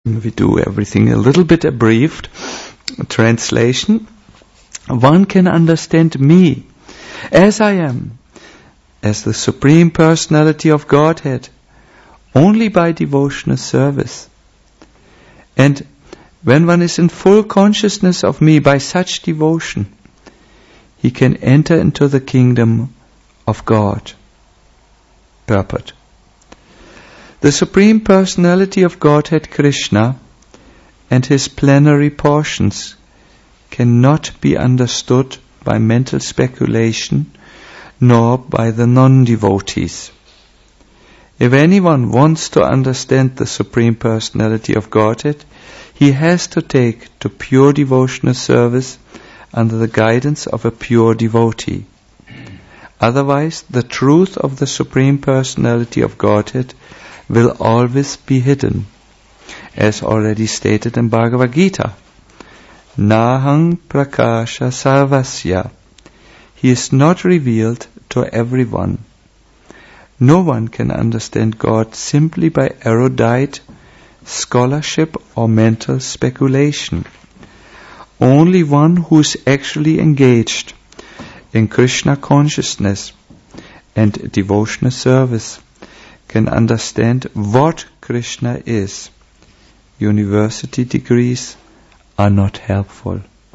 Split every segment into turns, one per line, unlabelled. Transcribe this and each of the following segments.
We do everything a little bit abbreviated. Translation. One can understand me as I am, as the Supreme Personality of Godhead, only by devotional service. And when one is in full consciousness of me by such devotion, he can enter into the kingdom of God. Purport. The Supreme Personality of Godhead Krishna and his plenary portions cannot be understood by mental speculation nor by the non-devotees. If anyone wants to understand the Supreme Personality of Godhead, he has to take to pure devotional service under the guidance of a pure devotee. Otherwise, the truth of the Supreme Personality of Godhead will always be hidden, as already stated in Bhagavad Gita. Nahang prakasha sarvasya. He is not revealed to everyone. No one can understand God simply by erudite scholarship or mental speculation. Only one who is actually engaged in Krishna consciousness and devotional service can understand what Krishna is. University degrees are not helpful.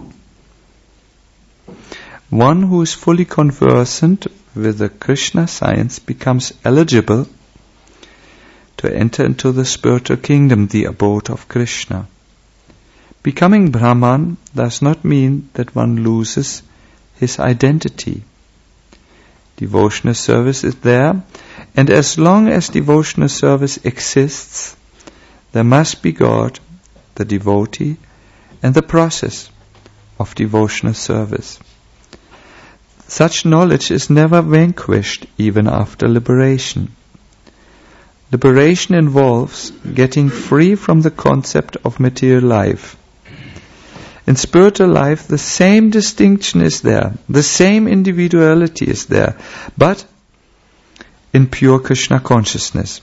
One who is fully conversant with the Krishna science becomes eligible to enter into the spiritual kingdom, the abode of Krishna. Becoming Brahman does not mean that one loses his identity. Devotional service is there, and as long as devotional service exists, there must be God, the devotee, and the process of devotional service. Such knowledge is never vanquished even after liberation. Liberation involves getting free from the concept of material life. In spiritual life, the same distinction is there, the same individuality is there, but in pure Krishna consciousness.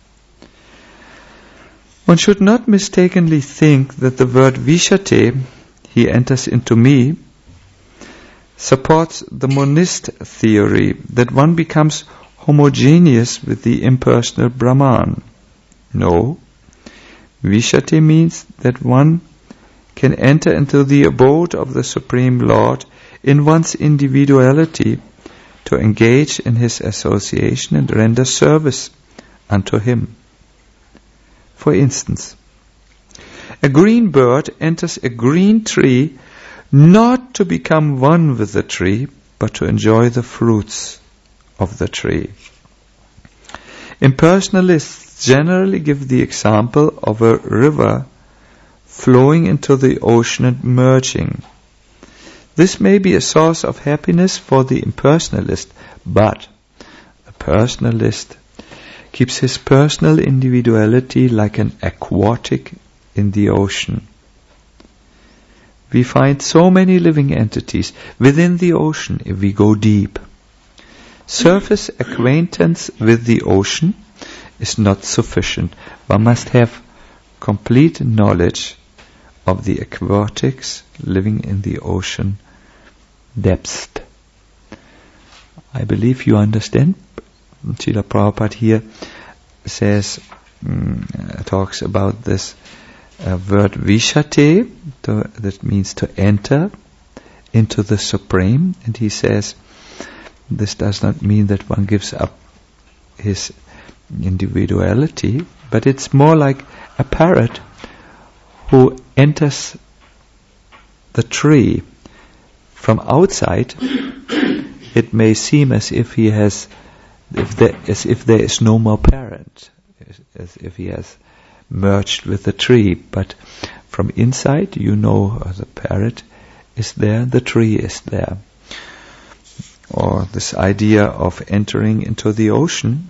One should not mistakenly think that the word Vishate, he enters into me, supports the monist theory that one becomes homogeneous with the impersonal Brahman. No, Vishate means that one can enter into the abode of the Supreme Lord in one's individuality to engage in his association and render service unto him. For instance, a green bird enters a green tree not to become one with the tree, but to enjoy the fruits of the tree. Impersonalists generally give the example of a river flowing into the ocean and merging. This may be a source of happiness for the impersonalist, but the personalist keeps his personal individuality like an aquatic in the ocean. We find so many living entities within the ocean if we go deep. Surface acquaintance with the ocean is not sufficient. One must have complete knowledge of the aquatics living in the ocean depths. I believe you understand. Srila Prabhupada here says, talks about this word Vishate, that means to enter into the Supreme, and he says this does not mean that one gives up his individuality, but it's more like a parrot who enters the tree. From outside, it may seem as if he has, as if there is no more parrot, as if he has merged with the tree. But from inside, the parrot is there, the tree is there. Or this idea of entering into the ocean.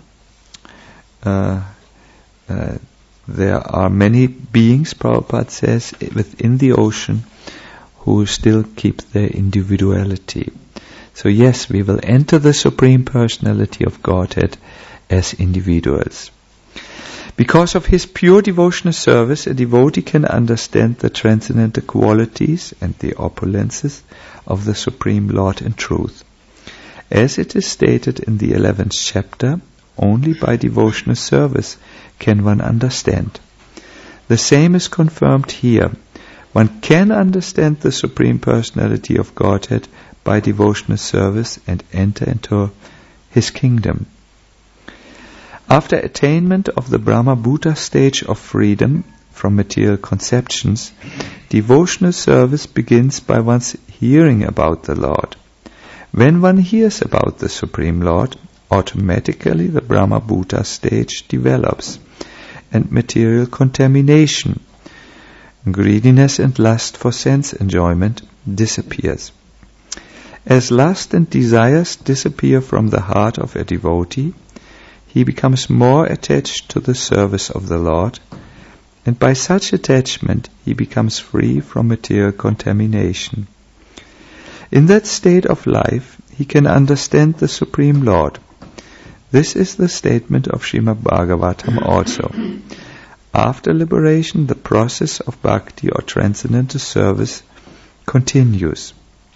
There are many beings, Prabhupada says, within the ocean who still keep their individuality. So yes, we will enter the Supreme Personality of Godhead as individuals. Because of his pure devotional service, a devotee can understand the transcendental qualities and the opulences of the Supreme Lord in truth. As it is stated in the 11th chapter, only by devotional service can one understand. The same is confirmed here. One can understand the Supreme Personality of Godhead by devotional service and enter into his kingdom. After attainment of the Brahma-Bhuta stage of freedom from material conceptions, devotional service begins by one's hearing about the Lord. When one hears about the Supreme Lord, automatically the Brahma-Bhuta stage develops, and material contamination, greediness and lust for sense enjoyment disappears. As lust and desires disappear from the heart of a devotee, he becomes more attached to the service of the Lord, and by such attachment he becomes free from material contamination. In that state of life, he can understand the Supreme Lord. This is the statement of Srimad Bhagavatam also. After liberation, the process of bhakti or transcendental service continues.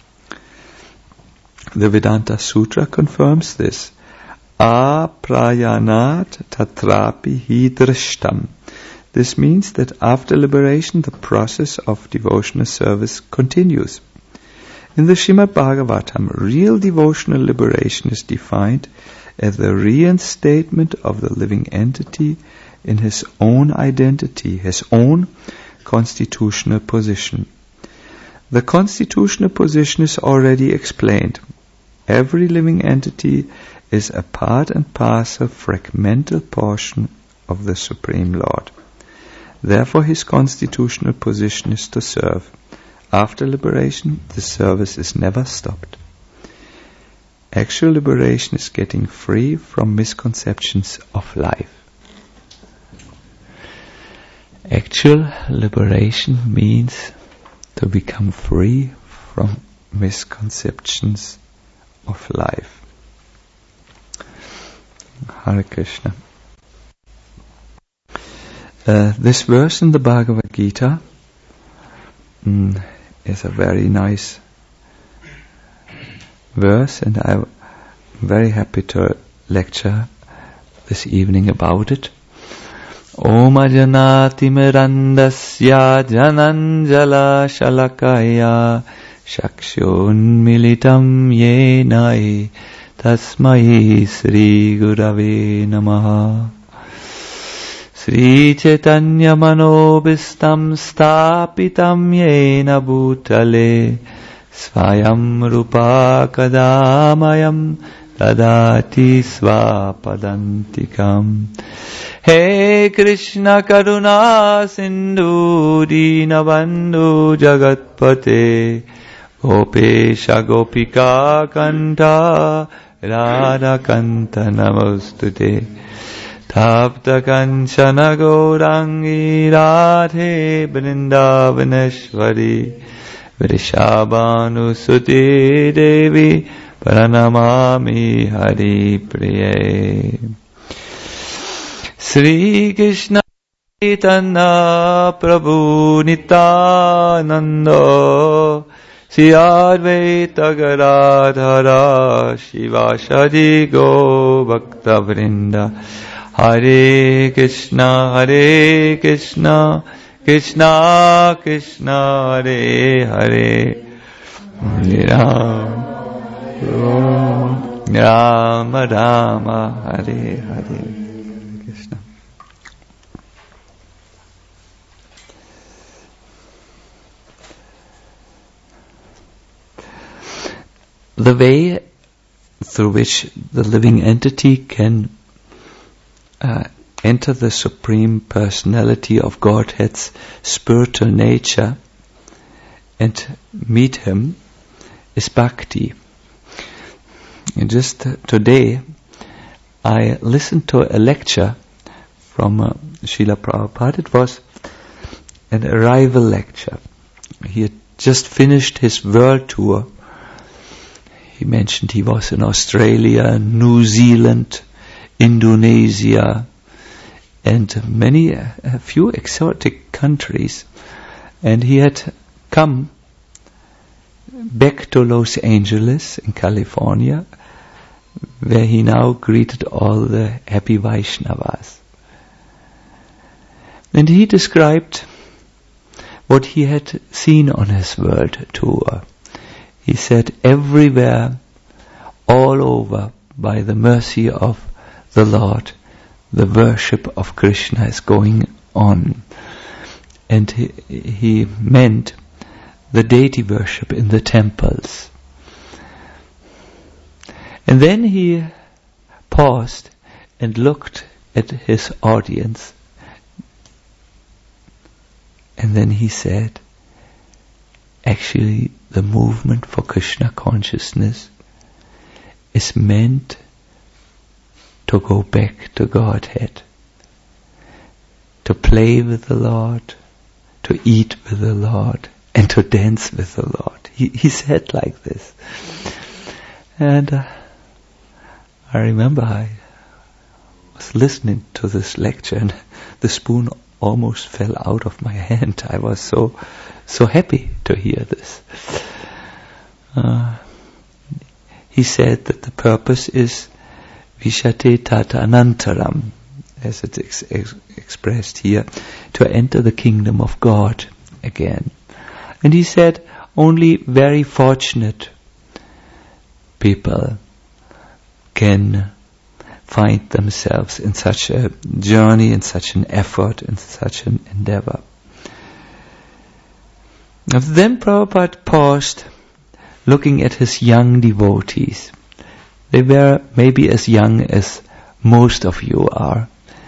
The Vedanta Sutra confirms this. Aprayanat tatrapi hidrishtam. This means that after liberation, the process of devotional service continues. In the Srimad Bhagavatam, real devotional liberation is defined as the reinstatement of the living entity in his own identity, his own constitutional position. The constitutional position is already explained. Every living entity is a part and parcel, fragmental portion of the Supreme Lord. Therefore, his constitutional position is to serve. After liberation, the service is never stopped. Actual liberation is getting free from misconceptions of life. Actual liberation means to become free from misconceptions of life. Hare Krishna. This verse in the Bhagavad Gita is a very nice verse, and I'm very happy to lecture this evening about it. Om ajanati mirandasya jananjala shalakaya shakshun militam yenai tasmai Sri Gurave Namaha. Sri Chaitanya Manobhistam Stapitam Yena Bhutale Svayam Rupa Kadamayam Dadati Svapadantikam. He Krishna Karuna Sindhu Dinabandhu Jagatpate Gopesha Gopika Kanta Radha Kanta Namostute Tapta Kanchana Gaurangi Radhe Vrindavaneshwari Vrishabhanu Suti Devi Pranamami Hari Priye. Sri Krishna Chaitanya Prabhu Nityananda Sri Advaita Gadadhara Shivasadi Go Bhakta Vrinda. Hare Krishna, Krishna Krishna, Hare Hare, Hare Rama, Rama, Hare Hare. Krishna. The way through which the living entity can enter the Supreme Personality of Godhead's spiritual nature and meet Him is bhakti. And just today I listened to a lecture from Srila Prabhupada. It was an arrival lecture. He had just finished his world tour. He mentioned he was in Australia, New Zealand, Indonesia, and a few exotic countries, and he had come back to Los Angeles in California, where he now greeted all the happy Vaishnavas. And he described what he had seen on his world tour. He said, everywhere, all over, by the mercy of the Lord, the worship of Krishna is going on. And he meant the deity worship in the temples. And then he paused and looked at his audience. And then he said, actually, the movement for Krishna consciousness is meant to go back to Godhead, to play with the Lord, to eat with the Lord, and to dance with the Lord. He said like this. And I remember I was listening to this lecture and the spoon almost fell out of my hand. I was so happy to hear this. He said that the purpose is Vishate Tata Anantaram, as it's expressed here, to enter the kingdom of God again. And he said only very fortunate people can find themselves in such a journey, in such an effort, in such an endeavor. Then Prabhupada paused, looking at his young devotees. They were maybe as young as most of you are.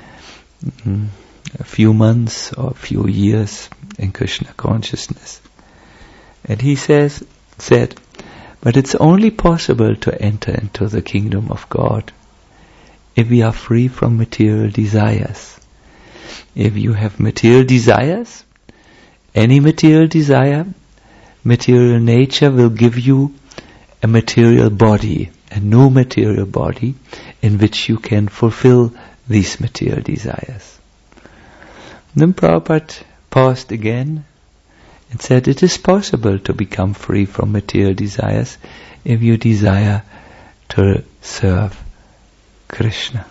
A few months or a few years in Krishna consciousness. And he said, but it's only possible to enter into the kingdom of God if we are free from material desires. If you have material desires, any material desire, material nature will give you a material body, a new material body in which you can fulfill these material desires. Then Prabhupada paused again and said, it is possible to become free from material desires if you desire to serve Krishna.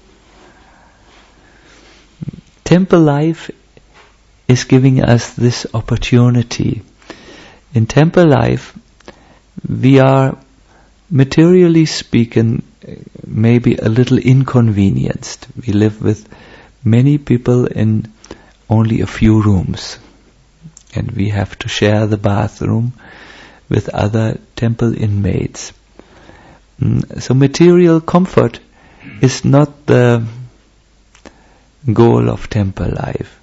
Temple life is giving us this opportunity. In temple life, we are, materially speaking, maybe a little inconvenienced. We live with many people in only a few rooms, and we have to share the bathroom with other temple inmates. So material comfort is not the goal of temple life.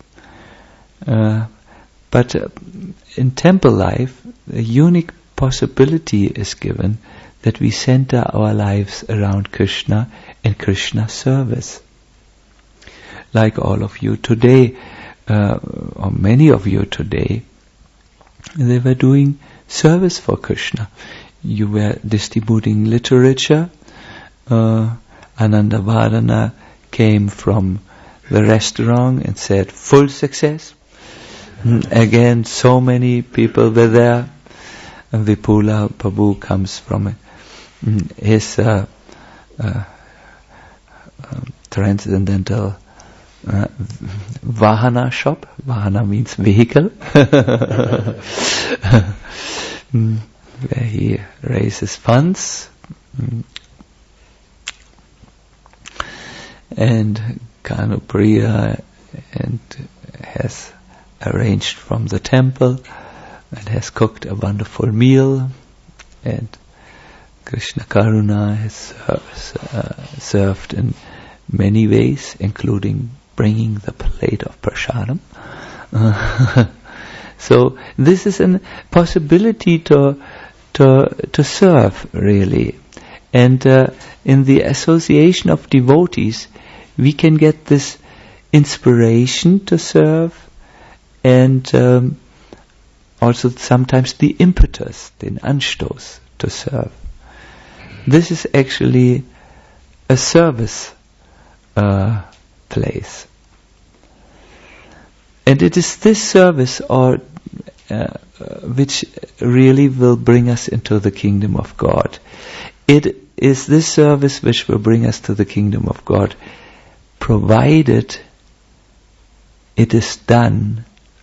But in temple life, a unique possibility is given that we center our lives around Krishna and Krishna service. Like all of you today, or many of you today, they were doing service for Krishna. You were distributing literature. Ananda Vardhana came from the restaurant and said, full success. Again, so many people were there. And Vipula Prabhu comes from his transcendental Vahana shop. Vahana means vehicle. Where he raises funds. And Kanupriya and has arranged from the temple and has cooked a wonderful meal, and Krishna Karuna has served in many ways, including bringing the plate of prasadam. So this is a possibility to serve, really. And in the association of devotees, we can get this inspiration to serve, and also sometimes the impetus, den Anstoß to serve. This is actually a service place. And it is this service which really will bring us into the kingdom of God. It is this service which will bring us to the kingdom of God, provided it is done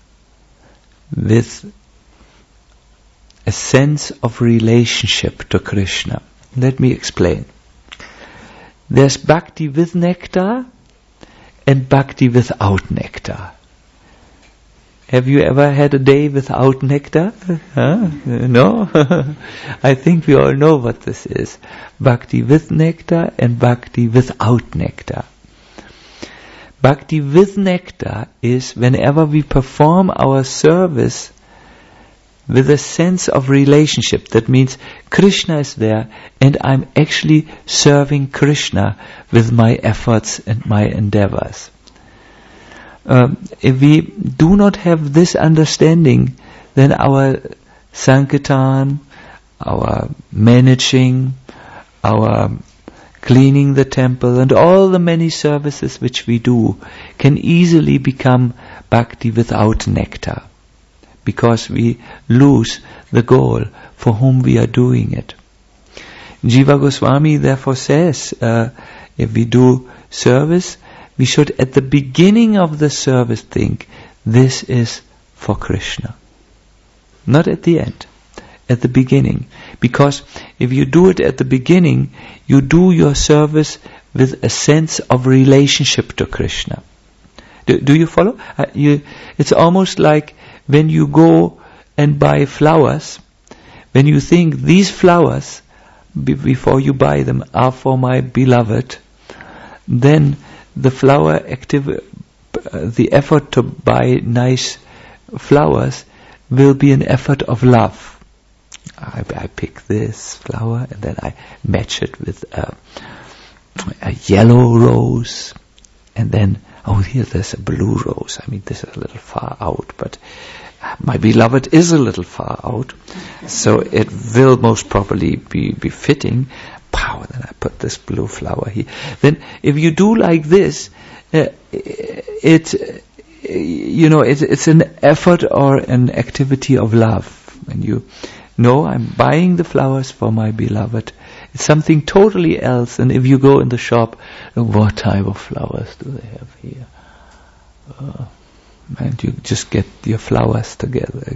with a sense of relationship to Krishna. Let me explain. There's bhakti with nectar and bhakti without nectar. Have you ever had a day without nectar? No? I think we all know what this is. Bhakti with nectar and bhakti without nectar. Bhakti with nectar is whenever we perform our service with a sense of relationship. That means Krishna is there and I'm actually serving Krishna with my efforts and my endeavors. If we do not have this understanding, then our sankirtan, our managing, our cleaning the temple, and all the many services which we do can easily become bhakti without nectar, because we lose the goal for whom we are doing it. Jiva Goswami therefore says, if we do service, we should at the beginning of the service think, this is for Krishna. Not at the end, at the beginning. Because if you do it at the beginning, you do your service with a sense of relationship to Krishna. Do you follow? It's almost like when you go and buy flowers, when you think these flowers, before you buy them, are for my beloved, then the the effort to buy nice flowers will be an effort of love. I pick this flower and then I match it with a yellow rose, and then, here there's a blue rose. This is a little far out, but my beloved is a little far out, so it will most probably be fitting. Then I put this blue flower here. Then if you do like this, it's an effort or an activity of love. When you know I'm buying the flowers for my beloved, it's something totally else. And if you go in the shop, what type of flowers do they have here? And you just get flowers together.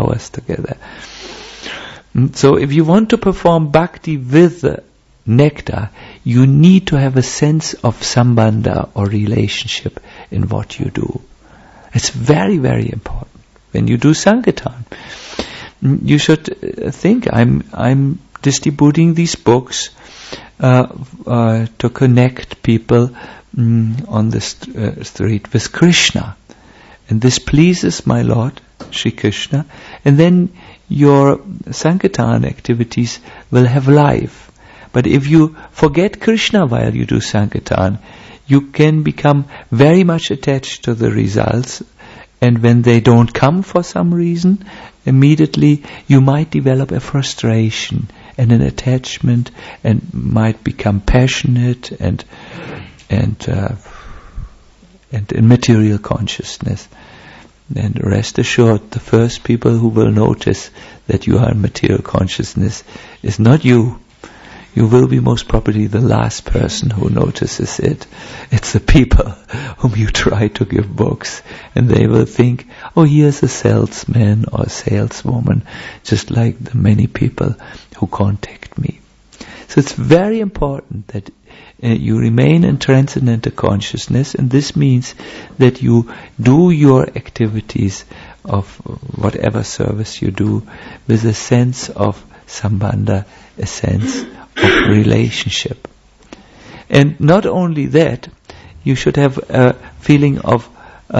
So if you want to perform bhakti with nectar, you need to have a sense of sambandha or relationship in what you do. It's very, very important. When you do Sankirtan, you should think, I'm distributing these books to connect people on the street with Krishna. And this pleases my Lord, Shri Krishna. And then your Sankirtan activities will have life. But if you forget Krishna while you do Sankirtan, you can become very much attached to the results, and when they don't come for some reason, immediately you might develop a frustration and an attachment, and might become passionate and in material consciousness. And rest assured, the first people who will notice that you are in material consciousness is not you. You will be most probably the last person who notices it. It's the people whom you try to give books, and they will think, here's a salesman or a saleswoman, just like the many people who contact me. So it's very important that you remain in transcendental consciousness, and this means that you do your activities of whatever service you do with a sense of sambandha, a sense of relationship. And not only that, you should have a feeling of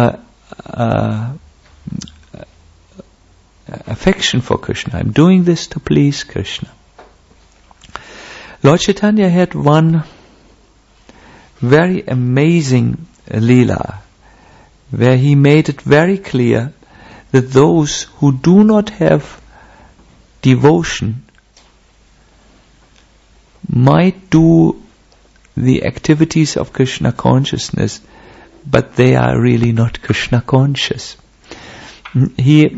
affection for Krishna. I'm doing this to please Krishna. Lord Chaitanya had one very amazing Leela, where he made it very clear that those who do not have devotion might do the activities of Krishna consciousness but they are really not Krishna conscious. There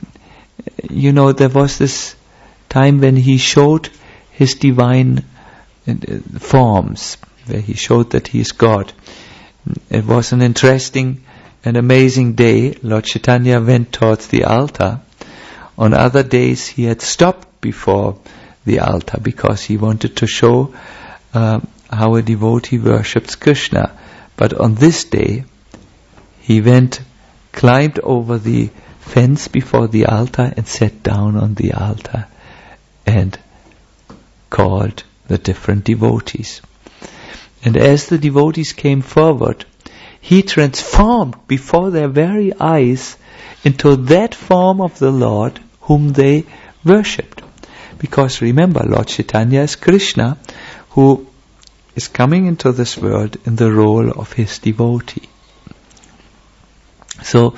was this time when he showed his divine forms, where he showed that he is God. It was an interesting and amazing day. Lord Chaitanya went towards the altar. On other days he had stopped before the altar because he wanted to show how a devotee worships Krishna. But on this day he climbed over the fence before the altar and sat down on the altar and called the different devotees. And as the devotees came forward, he transformed before their very eyes into that form of the Lord whom they worshipped. Because remember, Lord Chaitanya is Krishna, who is coming into this world in the role of his devotee. So,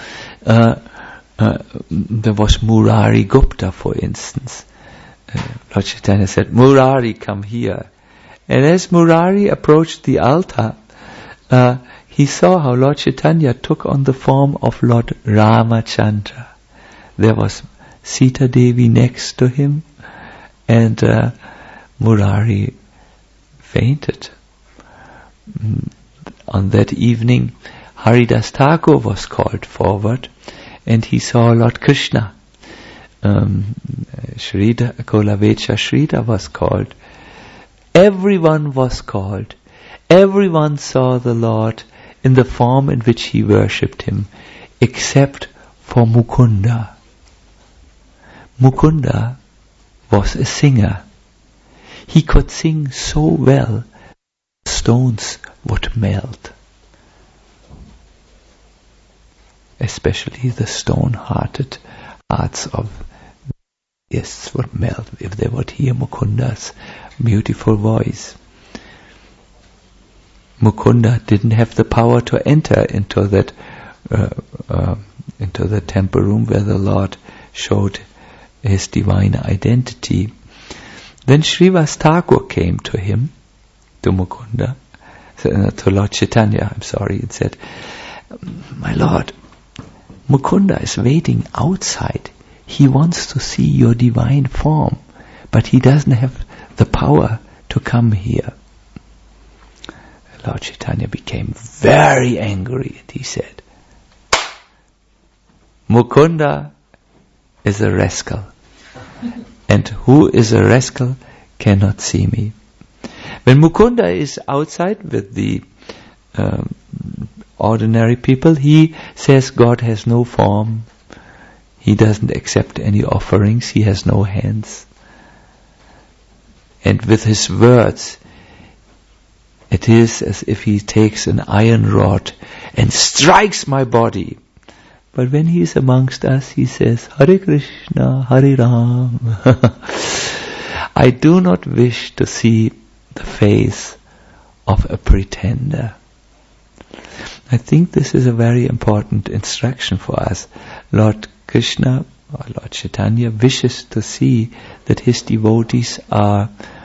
there was Murari Gupta, for instance. Lord Chaitanya said, "Murari, come here." And as Murari approached the altar, he saw how Lord Chaitanya took on the form of Lord Ramachandra. There was Sita Devi next to him, and Murari fainted. On that evening, Haridas Thakur was called forward, and he saw Lord Krishna. Shrida, Kolavecha Shrida was called. Everyone was called. Everyone saw the Lord in the form in which he worshipped him, except for Mukunda. Mukunda was a singer. He could sing so well, stones would melt. Especially the stone-hearted hearts of guests would melt if they would hear Mukunda's beautiful voice. Mukunda didn't have the power to enter into the temple room where the Lord showed his divine identity. Then Srivas Thakur came to him, to Mukunda, to Lord Chaitanya, and said, "My Lord, Mukunda is waiting outside. He wants to see your divine form, but he doesn't have the power to come here." Lord Chaitanya became very angry and he said, "Mukunda is a rascal, and who is a rascal cannot see me." When Mukunda is outside with the ordinary people, he says God has no form, he doesn't accept any offerings, he has no hands. And with his words, it is as if he takes an iron rod and strikes my body. But when he is amongst us, he says, "Hare Krishna, Hare Ram." I do not wish to see the face of a pretender. I think this is a very important instruction for us. Lord Krishna, or Lord Chaitanya, wishes to see that his devotees are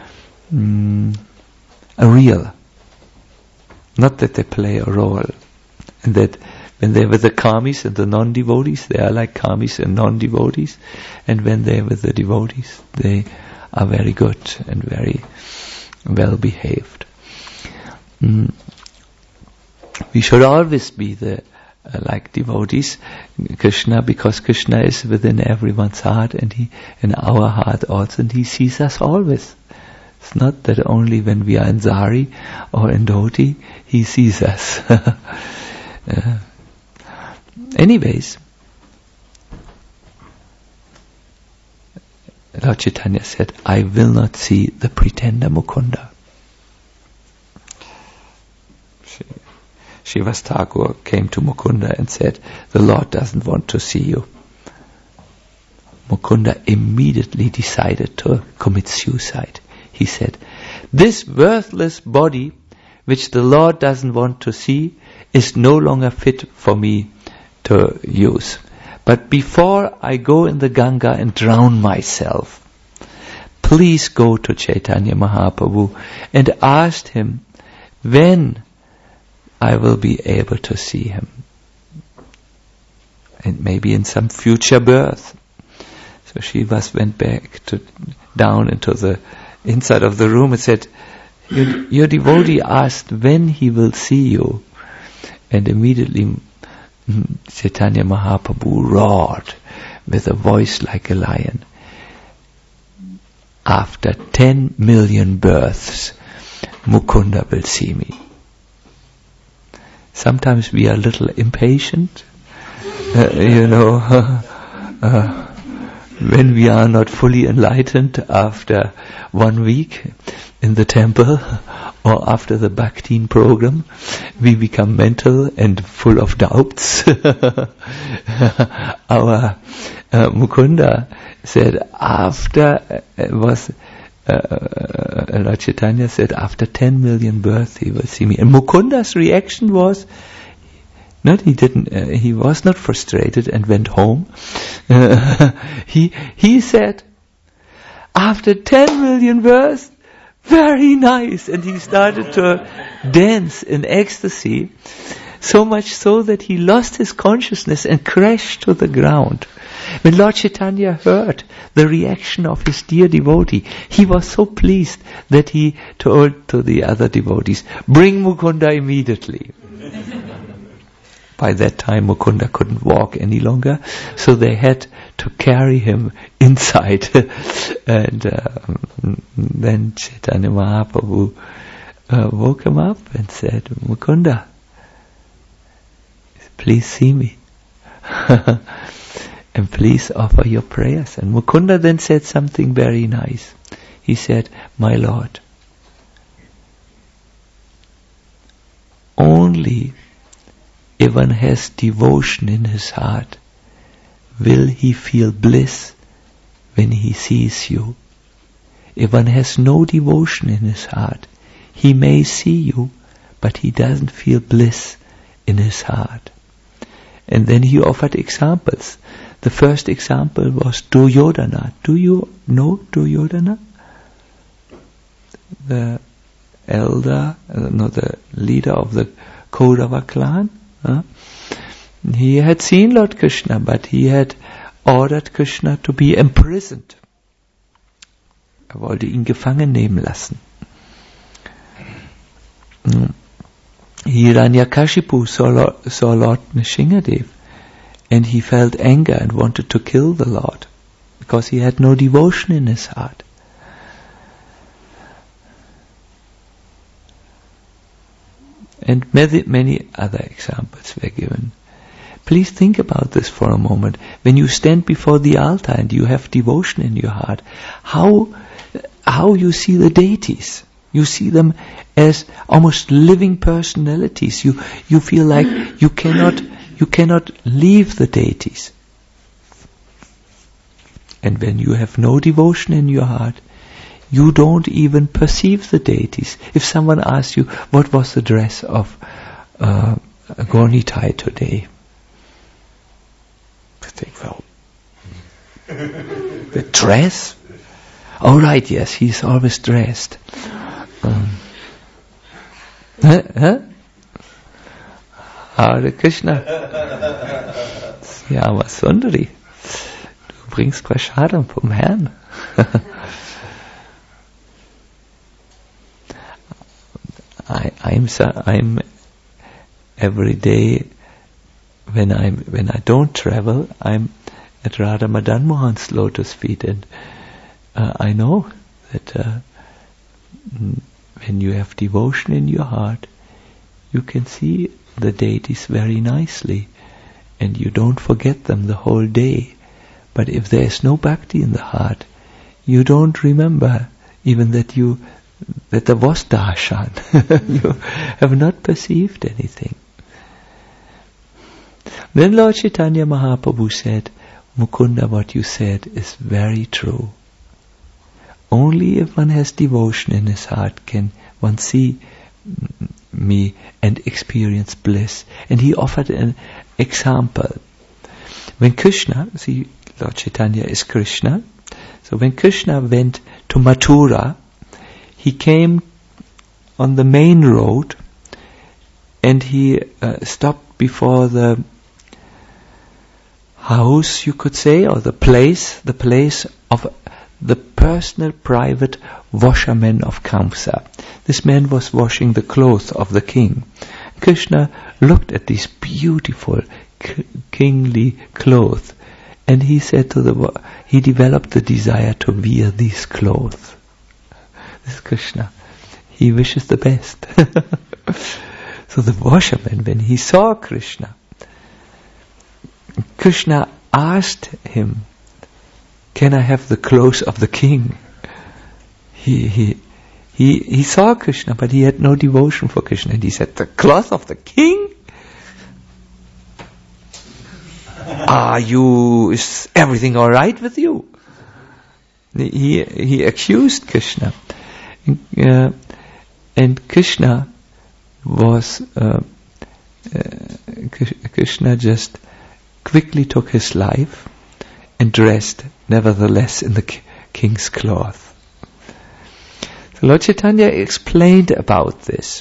real. Not that they play a role. And that when they're with the karmis and the non-devotees, they are like karmis and non-devotees. And when they're with the devotees, they are very good and very well behaved. We should always be like devotees, Krishna, because Krishna is within everyone's heart, and he in our heart also, and he sees us always. It's not that only when we are in Zari or in Dhoti, he sees us. Anyways, Lord Chaitanya said, "I will not see the pretender Mukunda." Srivas Thakur came to Mukunda and said, "The Lord doesn't want to see you." Mukunda immediately decided to commit suicide. He said, "This worthless body, which the Lord doesn't want to see, is no longer fit for me to use. But before I go in the Ganga and drown myself, please go to Chaitanya Mahaprabhu and ask him when I will be able to see him. And maybe in some future birth. So Shivas went back down into the inside of the room and said, your devotee asked when he will see you. And immediately Chaitanya Mahaprabhu roared with a voice like a lion. After 10 million births, Mukunda will see me. Sometimes we are a little impatient, when we are not fully enlightened after 1 week in the temple or after the Bhaktin program, we become mental and full of doubts. Our Mukunda said Lord Chaitanya said, after 10 million births he will see me. And Mukunda's reaction was, he was not frustrated and went home. He said, after 10 million births, very nice. And he started to dance in ecstasy, so much so that he lost his consciousness and crashed to the ground. When Lord Chaitanya heard the reaction of his dear devotee, he was so pleased that he told to the other devotees, bring Mukunda immediately. By that time Mukunda couldn't walk any longer, so they had to carry him inside. And then Chaitanya Mahaprabhu woke him up and said, Mukunda, please see me. And please offer your prayers. And Mukunda then said something very nice. He said, my Lord, only if one has devotion in his heart, will he feel bliss when he sees you. If one has no devotion in his heart, he may see you, but he doesn't feel bliss in his heart. And then he offered examples. The first example was Duryodhana. Do you know Duryodhana? The leader of the Kaurava clan. He had seen Lord Krishna, but he had ordered Krishna to be imprisoned. Wollte ihn gefangen nehmen lassen. Hiranyakashipu saw Lord Nrsingadev, and he felt anger and wanted to kill the Lord because he had no devotion in his heart. And many other examples were given. Please think about this for a moment. When you stand before the altar and you have devotion in your heart, how you see the deities. You see them as almost living personalities. You feel like you cannot leave the deities. And when you have no devotion in your heart, you don't even perceive the deities. If someone asks you, what was the dress of Gaunitai today? You think, well, the dress? Oh right, yes, he's always dressed. Hare Krishna. Ja, was Sundari. Du bringst Prasadam vom Herrn. I'm every day when I don't travel, I'm at Radha Madan Mohan's lotus feet, and I know that when you have devotion in your heart, you can see the deities very nicely, and you don't forget them the whole day. But if there is no bhakti in the heart, you don't remember even that there was darshan. You have not perceived anything. Then Lord Chaitanya Mahaprabhu said, Mukunda, what you said is very true. Only if one has devotion in his heart can one see me and experience bliss. And he offered an example. When Krishna, see, Lord Chaitanya is Krishna, so when Krishna went to Mathura, he came on the main road, and he stopped before the house, you could say, or the place of the personal private washerman of Kamsa. This man was washing the clothes of the king. Krishna looked at these beautiful kingly clothes, and he said he developed the desire to wear these clothes. This is Krishna. He wishes the best. So the washerman, when he saw Krishna asked him, "Can I have the clothes of the king?" He saw Krishna, but he had no devotion for Krishna. And he said, "The cloth of the king? Is everything all right with you?" He accused Krishna. And Krishna was, Krishna just quickly took his life and dressed nevertheless in the king's cloth. So Lord Chaitanya explained about this.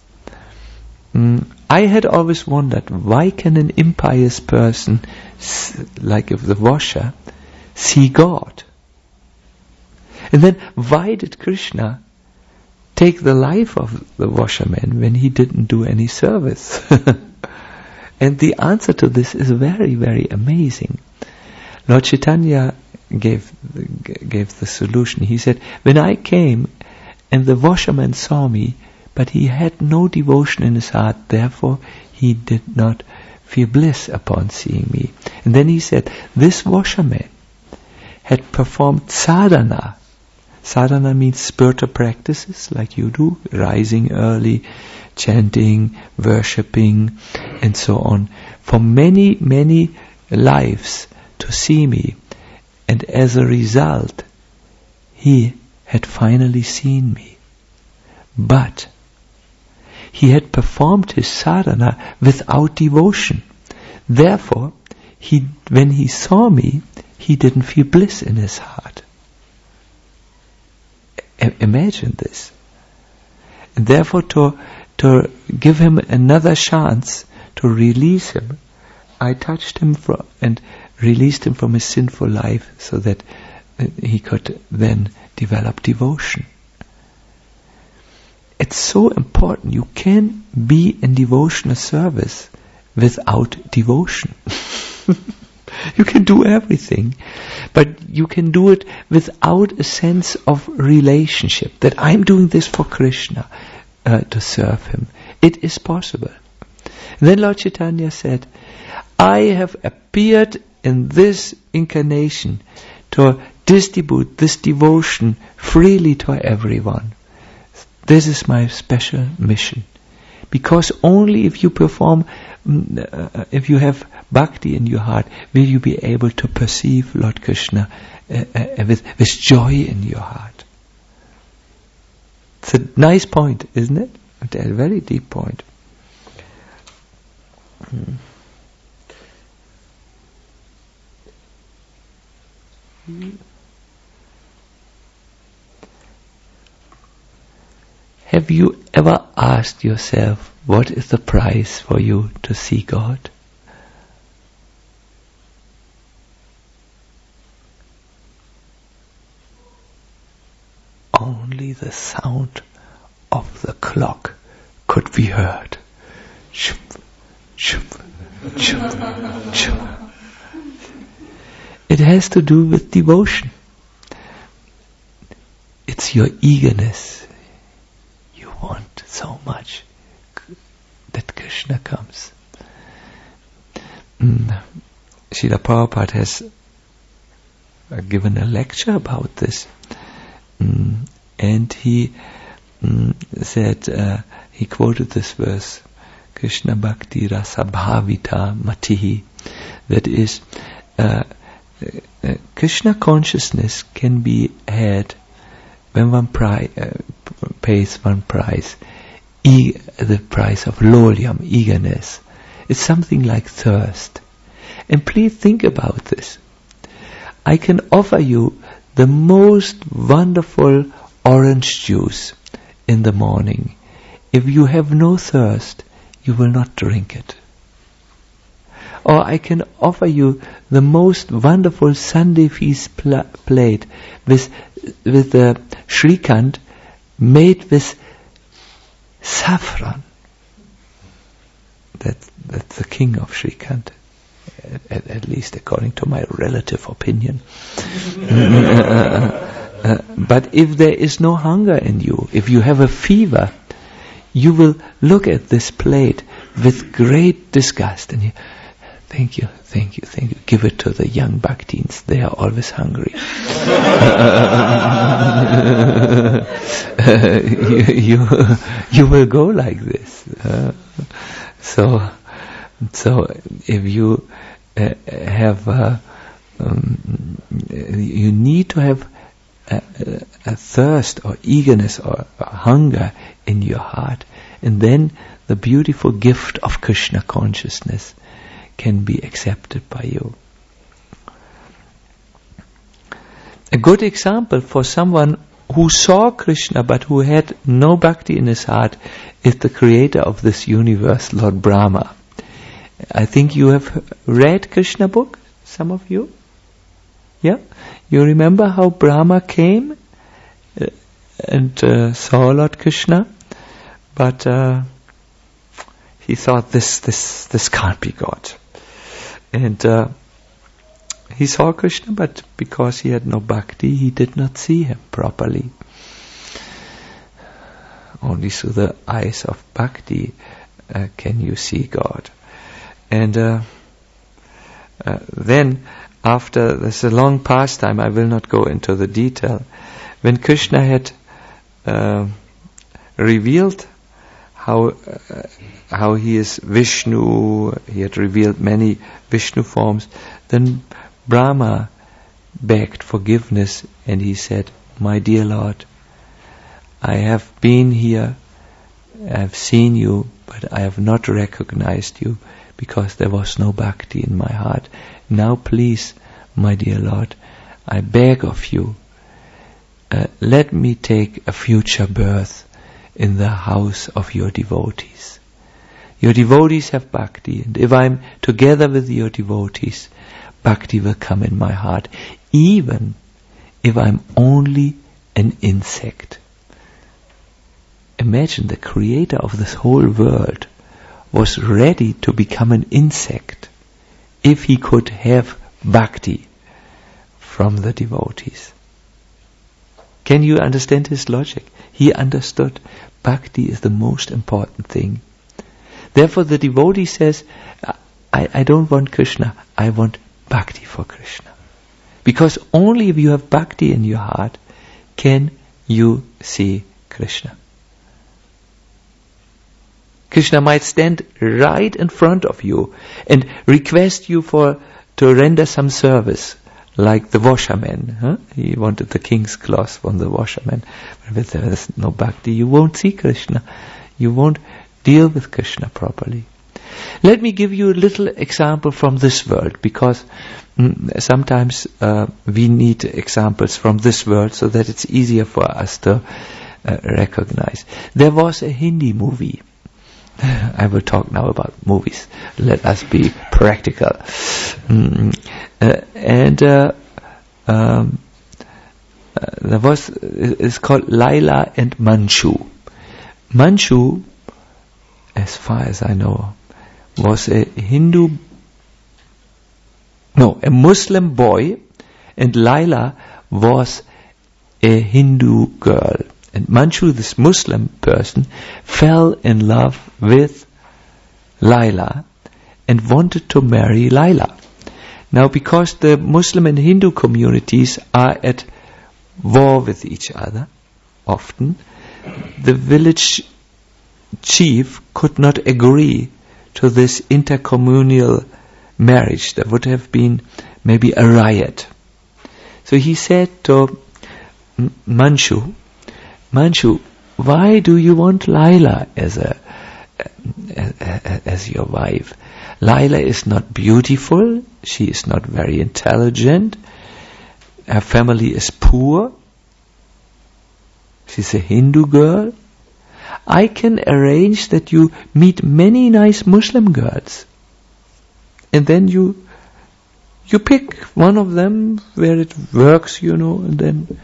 I had always wondered, why can an impious person, like the washer, see God? And then why did Krishna take the life of the washerman when he didn't do any service? And the answer to this is very, very amazing. Lord Chaitanya gave the solution. He said, when I came and the washerman saw me, but he had no devotion in his heart, therefore he did not feel bliss upon seeing me. And then he said, this washerman had performed sadhana. Sadhana means spiritual practices like you do, rising early, chanting, worshipping, and so on, for many, many lives to see me. And as a result, he had finally seen me. But he had performed his sadhana without devotion. Therefore, when he saw me, he didn't feel bliss in his heart. Imagine this. And therefore, to give him another chance to release him, I touched him and released him from his sinful life so that he could then develop devotion. It's so important. You can be in devotional service without devotion. You can do everything, but you can do it without a sense of relationship, that I'm doing this for Krishna, to serve him. It is possible. And then Lord Chaitanya said, I have appeared in this incarnation to distribute this devotion freely to everyone. This is my special mission. Because only if you perform, if you have bhakti in your heart, will you be able to perceive Lord Krishna with joy in your heart. It's a nice point, isn't it? A very deep point. Have you ever asked yourself, what is the price for you to see God? Only the sound of the clock could be heard. Chup, chup, chup, chup. It has to do with devotion. It's your eagerness. You want so much that Krishna comes. Srila Prabhupada has given a lecture about this. And he said, he quoted this verse, Krishna Bhakti Rasa Bhavita Matihi. That is, Krishna consciousness can be had when one pays one price, the price of lolium, eagerness. It's something like thirst. And please think about this. I can offer you the most wonderful orange juice in the morning. If you have no thirst, you will not drink it. Or I can offer you the most wonderful Sunday feast plate with the Shrikant made with saffron. That's the king of Shrikant, at least according to my relative opinion. But if there is no hunger in you, if you have a fever, you will look at this plate with great disgust and you, thank you. Give it to the young bhaktins. They are always hungry. You will go like this. So if you have, you need to have a thirst or eagerness or hunger in your heart, and then the beautiful gift of Krishna consciousness can be accepted by you. A good example for someone who saw Krishna but who had no bhakti in his heart is the creator of this universe, Lord Brahma. I think you have read Krishna book, some of you? Yeah? You remember how Brahma came and saw Lord Krishna? But he thought this can't be God. And he saw Krishna, but because he had no bhakti, he did not see him properly. Only through the eyes of bhakti can you see God. And then, after this a long pastime, I will not go into the detail. When Krishna had revealed how he is Vishnu, he had revealed many Vishnu forms, then Brahma begged forgiveness and he said, "My dear Lord, I have been here, I have seen you, but I have not recognized you because there was no bhakti in my heart. Now please, my dear Lord, I beg of you, let me take a future birth in the house of your devotees. Your devotees have bhakti, and if I'm together with your devotees, bhakti will come in my heart, even if I'm only an insect." Imagine the creator of this whole world was ready to become an insect if he could have bhakti from the devotees. Can you understand his logic? He understood bhakti is the most important thing. Therefore the devotee says, I don't want Krishna, I want bhakti for Krishna. Because only if you have bhakti in your heart can you see Krishna. Krishna might stand right in front of you and request you to render some service, like the washerman. He wanted the king's cloth from the washerman. But if there is no bhakti, you won't see Krishna. You won't deal with Krishna properly. Let me give you a little example from this world, because sometimes we need examples from this world so that it's easier for us to recognize. There was a Hindi movie. I will talk now about movies. Let us be practical. It's called Laila and Manchu. Manchu, as far as I know, was a Muslim boy, and Laila was a Hindu girl. And Manchu, this Muslim person, fell in love with Laila and wanted to marry Laila. Now, because the Muslim and Hindu communities are at war with each other, often, the village chief could not agree to this intercommunal marriage. There would have been maybe a riot. So he said to Manchu, why do you want Laila as your wife? Laila is not beautiful, she is not very intelligent, her family is poor, she's a Hindu girl. I can arrange that you meet many nice Muslim girls. And then you pick one of them where it works, and then...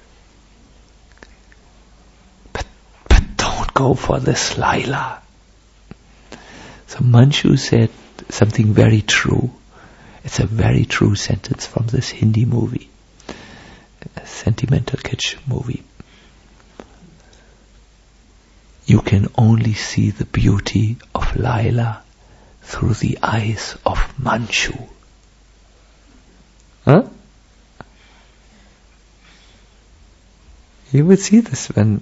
But don't go for this Laila. So Manchu said something very true. It's a very true sentence from this Hindi movie. A sentimental kitsch movie. You can only see the beauty of Laila through the eyes of Manchu. Huh? You would see this when,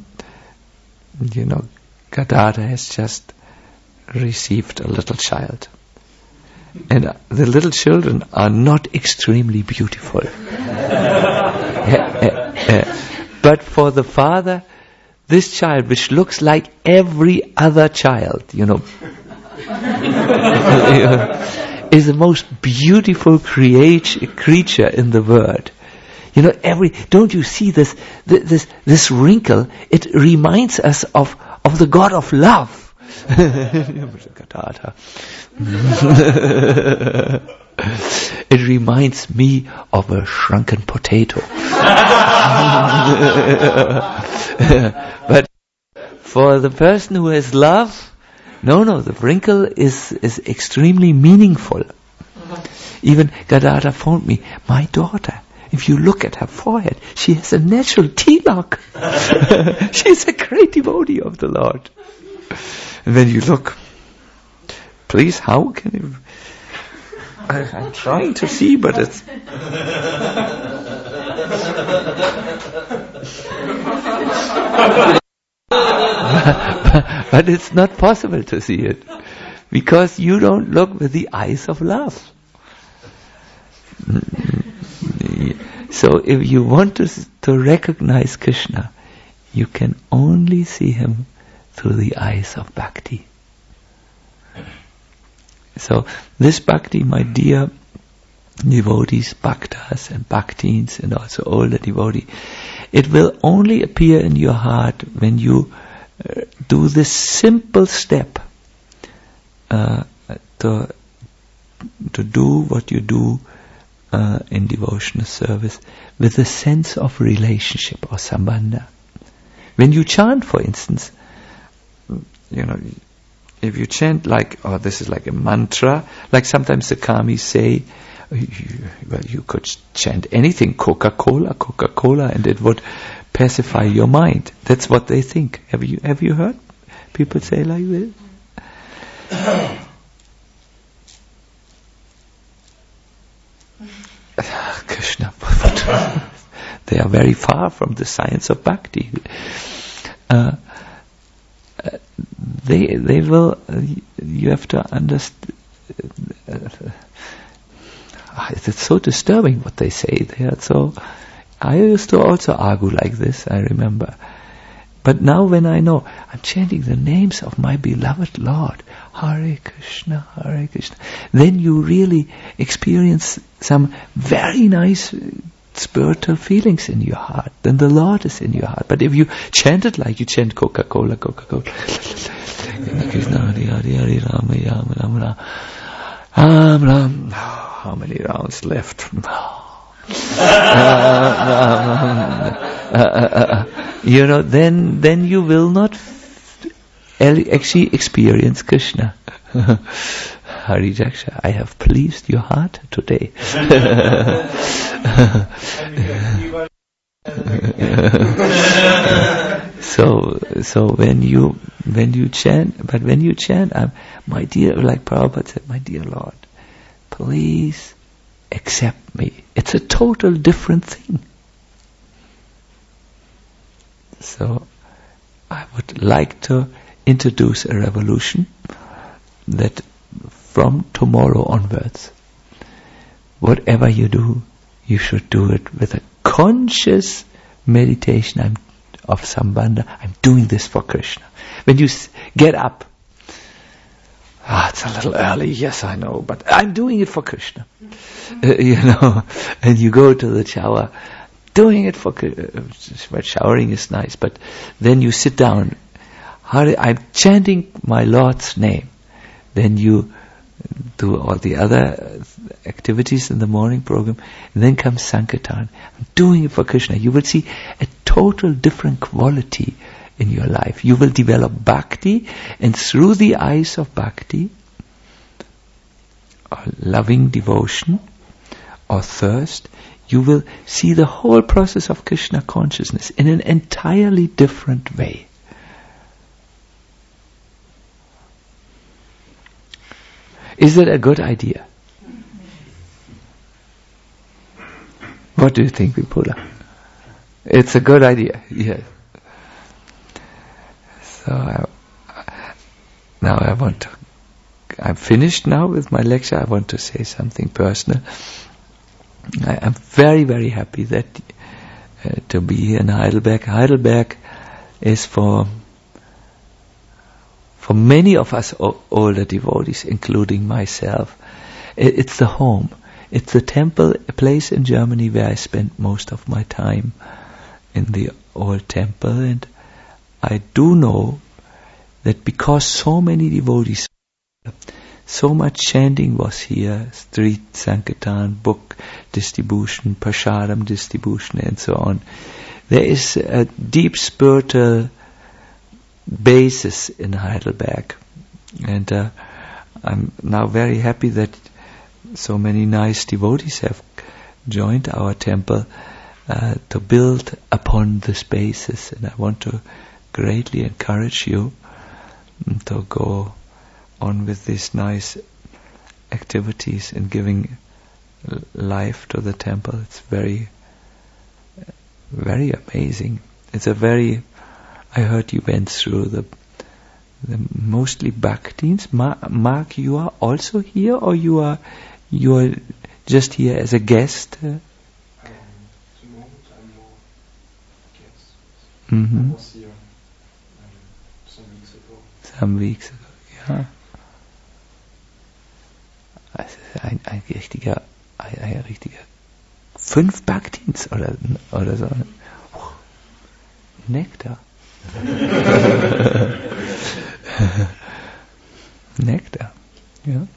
Gadadhar has just received a little child. And the little children are not extremely beautiful. But for the father, this child, which looks like every other child, is the most beautiful creature in the world. Don't you see this wrinkle? It reminds us of the God of love. It reminds me of a shrunken potato. But for the person who has love, no, the wrinkle is extremely meaningful. Even Gadadhar phoned me, my daughter, if you look at her forehead, she has a natural tilak. She's a great devotee of the Lord. And when you look, please, how can you... I'm trying to see, but it's... but it's not possible to see it. Because you don't look with the eyes of love. So if you want to recognize Krishna, you can only see him through the eyes of bhakti. So this bhakti, my dear devotees, bhaktas and bhaktins and also older devotees, it will only appear in your heart when you do this simple step to do what you do in devotional service with a sense of relationship or sambandha. When you chant, for instance, if you chant this is like a mantra, like sometimes the kamis say, well, you could chant anything, Coca-Cola, and it would pacify your mind. That's what they think. Have you heard people say like this? Krishna, they are very far from the science of bhakti. They will. You have to understand. It's so disturbing what they say. They are so. I used to also argue like this. I remember, but now when I know, I'm chanting the names of my beloved Lord, Hare Krishna, Hare Krishna. Then you really experience some very nice spiritual feelings in your heart. Then the Lord is in your heart. But if you chant it like you chant Coca-Cola, how many rounds left? Then you will not actually experience Krishna. Hari Jaksha, I have pleased your heart today. So when you chant, my dear, like Prabhupada said, my dear Lord, please accept me. It's a total different thing. So I would like to introduce a revolution that from tomorrow onwards, whatever you do, you should do it with a conscious meditation of sambandha. I'm doing this for Krishna. When you get up, it's a little early, yes I know, but I'm doing it for Krishna. And you go to the shower, doing it for Krishna. Showering is nice, but then you sit down. Hare, I'm chanting my Lord's name. Then you do all the other activities in the morning program, and then comes Sankirtan. I'm doing it for Krishna. You will see a total different quality in your life. You will develop bhakti, and through the eyes of bhakti, or loving devotion, or thirst, you will see the whole process of Krishna consciousness in an entirely different way. Is that a good idea? What do you think, Vipula? It's a good idea, yes. So I'm finished now with my lecture. I want to say something personal. I am very, very happy that to be here in Heidelberg. Heidelberg is for many of us older devotees, including myself, it's the home. It's the temple, a place in Germany where I spent most of my time in the old temple. And I do know that because so many devotees, so much chanting was here, street Sankirtan, book distribution, Prashadam distribution, and so on. There is a deep spiritual basis in Heidelberg, and I'm now very happy that so many nice devotees have joined our temple to build upon this basis, and I want to greatly encourage you to go on with these nice activities and giving life to the temple. It's very, very amazing. I heard you went through the mostly bhaktins. Mark, you are also here, or you are just here as a guest?
At the moment I'm more guest. I was here some weeks ago.
Ja. Ein richtiger 5 Bhaktins oder so. Nektar. Nectar, yeah.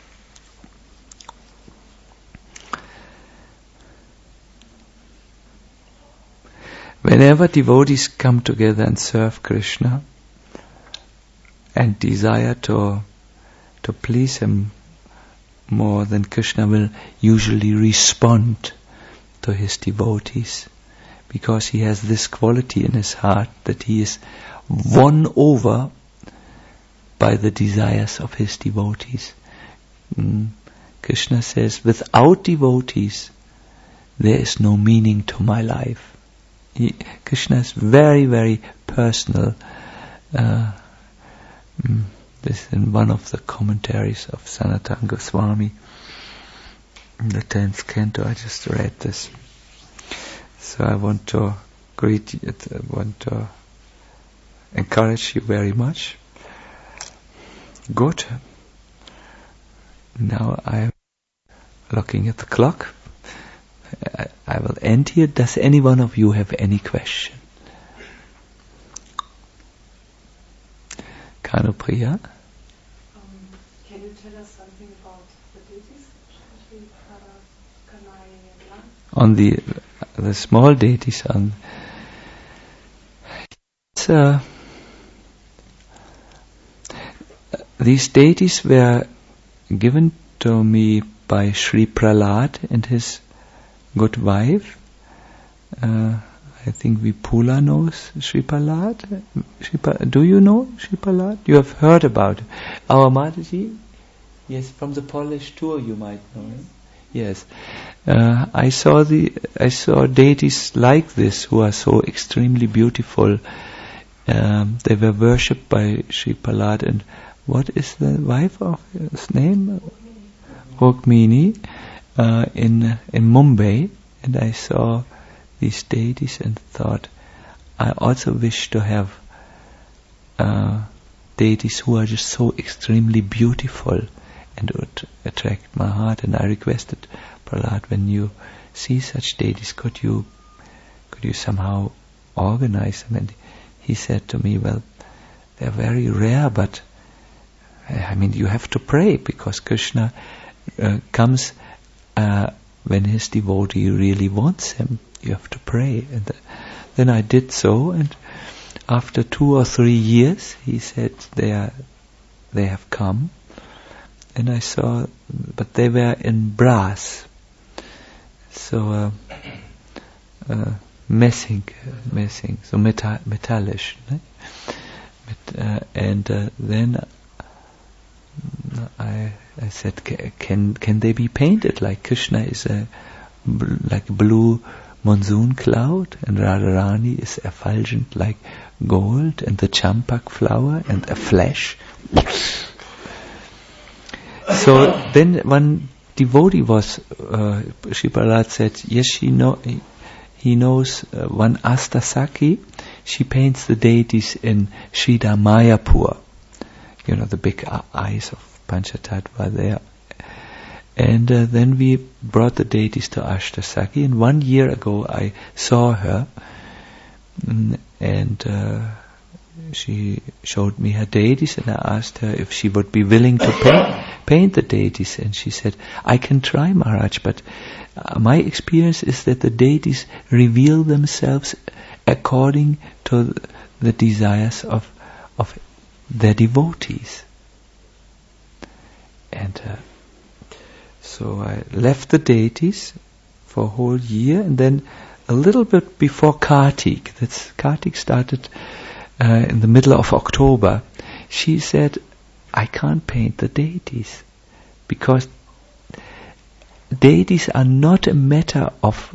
Whenever devotees come together and serve Krishna and desire to please him more, then Krishna will usually respond to his devotees, because he has this quality in his heart that he is won over by the desires of his devotees. Krishna says, without devotees, there is no meaning to my life. Krishna is very, very personal. This is in one of the commentaries of Sanatana Goswami, in the 10th canto. I just read this. So I want to greet you, I want to encourage you very much. Good. Now I'm looking at the clock. I will end here. Does any one of you have any question? Kanupriya?
Can you tell us something about the deities?
On the small deities, these deities were given to me by Sri Prahlad and his good wife. I think Vipula knows Sri Prahlad. Do you know Sri Prahlad? You have heard about it. Our Mataji? Yes, from the Polish tour you might know him. Yes. I saw deities like this who are so extremely beautiful. They were worshipped by Sri Prahlad, and what is the wife of his name? Rukmini, in Mumbai, and I saw these deities and thought, I also wish to have deities who are just so extremely beautiful and would attract my heart. And I requested Prahlad, when you see such deities, could you somehow organize them? And he said to me, well, they're very rare, but I mean, you have to pray, because Krishna comes when his devotee really wants him. You have to pray. And then I did so, and after 2 or 3 years, he said they have come, and I saw, but they were in brass, so messing, so metallisch, ne? And then I said, can they be painted like Krishna is like a blue monsoon cloud, and Radharani is effulgent like gold, and the champak flower and a flash. So then one devotee was, Shri Prahlad said, yes, he knows one Astasaki. She paints the deities in Sridhar Mayapur. You know, the big eyes of Panchatattva there. And then we brought the deities to Ashtasaki, and 1 year ago I saw her, and she showed me her deities, and I asked her if she would be willing to paint the deities, and she said, I can try, Maharaj, but my experience is that the deities reveal themselves according to the desires of their devotees. And so I left the deities for a whole year, and then a little bit before Kartik, Kartik started in the middle of October, she said, I can't paint the deities, because deities are not a matter of,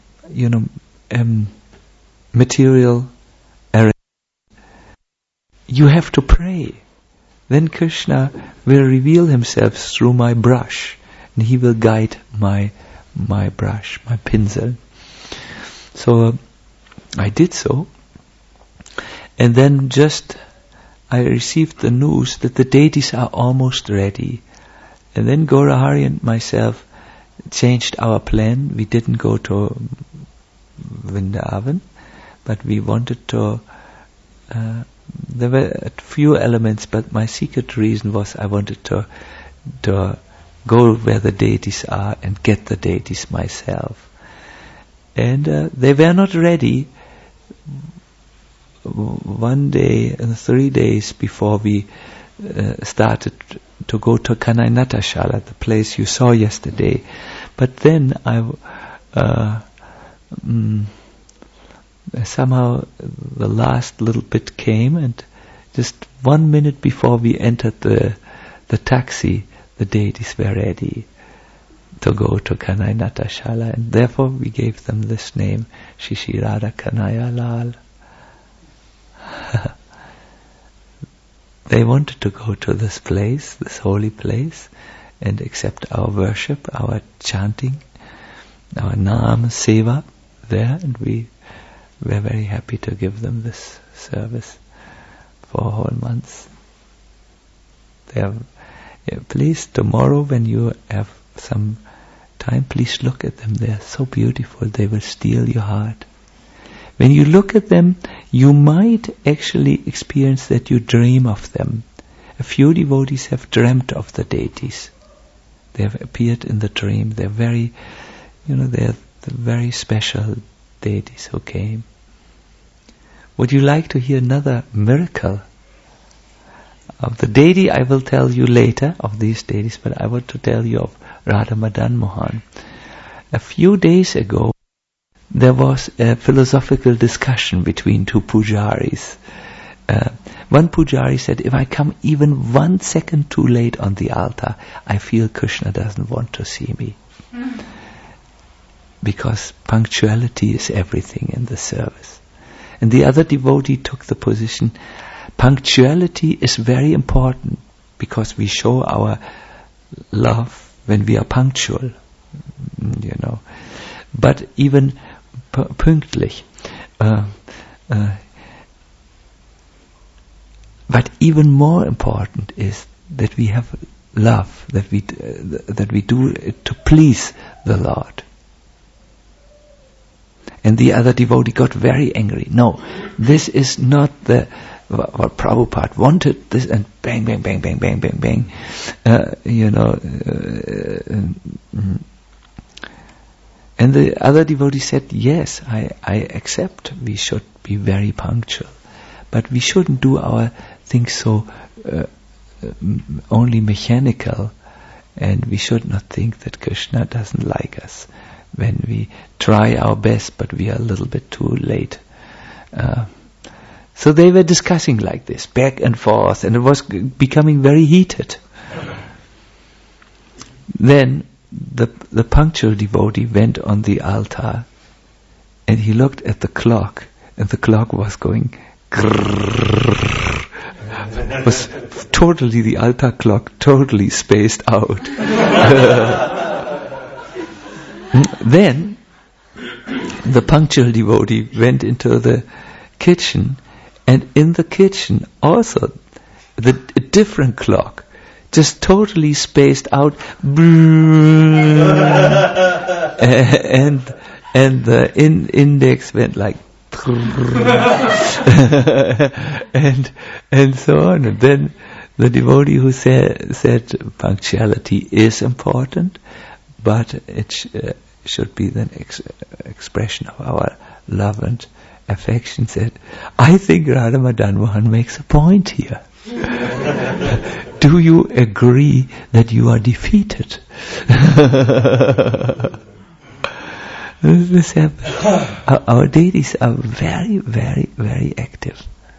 material arrangement. You have to pray. Then Krishna will reveal himself through my brush, and he will guide my brush, my pinsel. So I did so, and then I received the news that the deities are almost ready. And then Gaurahari and myself changed our plan. We didn't go to Vrindavan, but we wanted to, there were a few elements, but my secret reason was I wanted to go where the deities are and get the deities myself. And they were not ready. One day, 3 days before we started to go to Kanai Natashala, the place you saw yesterday. But then somehow the last little bit came, and just 1 minute before we entered the taxi, the deities were ready to go to Kanai Natashala, and therefore we gave them this name, Shri Radha Kanaya Lal. They wanted to go to this place, this holy place, and accept our worship, our chanting, our Naam Seva there, and we were very happy to give them this service for a whole month. Please, tomorrow when you have some time, please look at them. They are so beautiful, they will steal your heart. When you look at them, you might actually experience that you dream of them. A few devotees have dreamt of the deities. They have appeared in the dream. They're very, they're the very special deities who came. Would you like to hear another miracle of the deity? I will tell you later of these deities, but I want to tell you of Radha Madan Mohan. A few days ago, there was a philosophical discussion between two pujaris. One pujari said, if I come even 1 second too late on the altar, I feel Krishna doesn't want to see me. Because punctuality is everything in the service. And the other devotee took the position, punctuality is very important, because we show our love when we are punctual, But even pünktlich. But even more important is that we have love, that we do it to please the Lord. And the other devotee got very angry. No, this is not the what Prabhupada wanted, this, and bang, bang, bang, bang, bang, bang, bang. And the other devotee said, yes, I accept we should be very punctual, but we shouldn't do our things so only mechanical, and we should not think that Krishna doesn't like us when we try our best but we are a little bit too late. So they were discussing like this, back and forth, and it was becoming very heated. Then the punctual devotee went on the altar and he looked at the clock, and the clock was going grrrr. Was totally, the altar clock totally spaced out. Then the punctual devotee went into the kitchen, and in the kitchen also a different clock, just totally spaced out, and the index went like and so on. And then the devotee who said punctuality is important, but it should be the expression of our love and affection, said, I think Radha Madan Mohan makes a point here. Do you agree that you are defeated? This happens. Our deities are very, very, very active.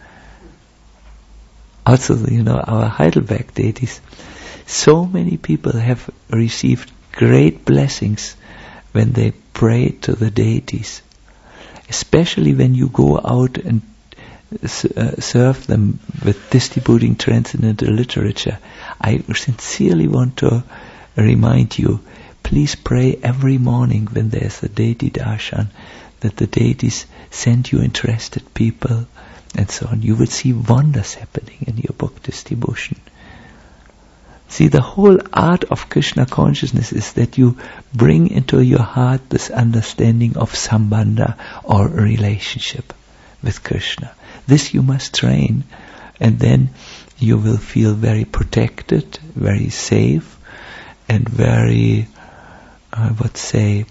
Also, our Heidelberg deities, so many people have received great blessings when they pray to the deities. Especially when you go out and serve them with distributing transcendental literature. I sincerely want to remind you, please pray every morning when there's a deity darshan, that the deities send you interested people and so on. You will see wonders happening in your book distribution. See, the whole art of Krishna consciousness is that you bring into your heart this understanding of sambandha, or relationship with Krishna. This you must train, and then you will feel very protected, very safe, and very, I would say,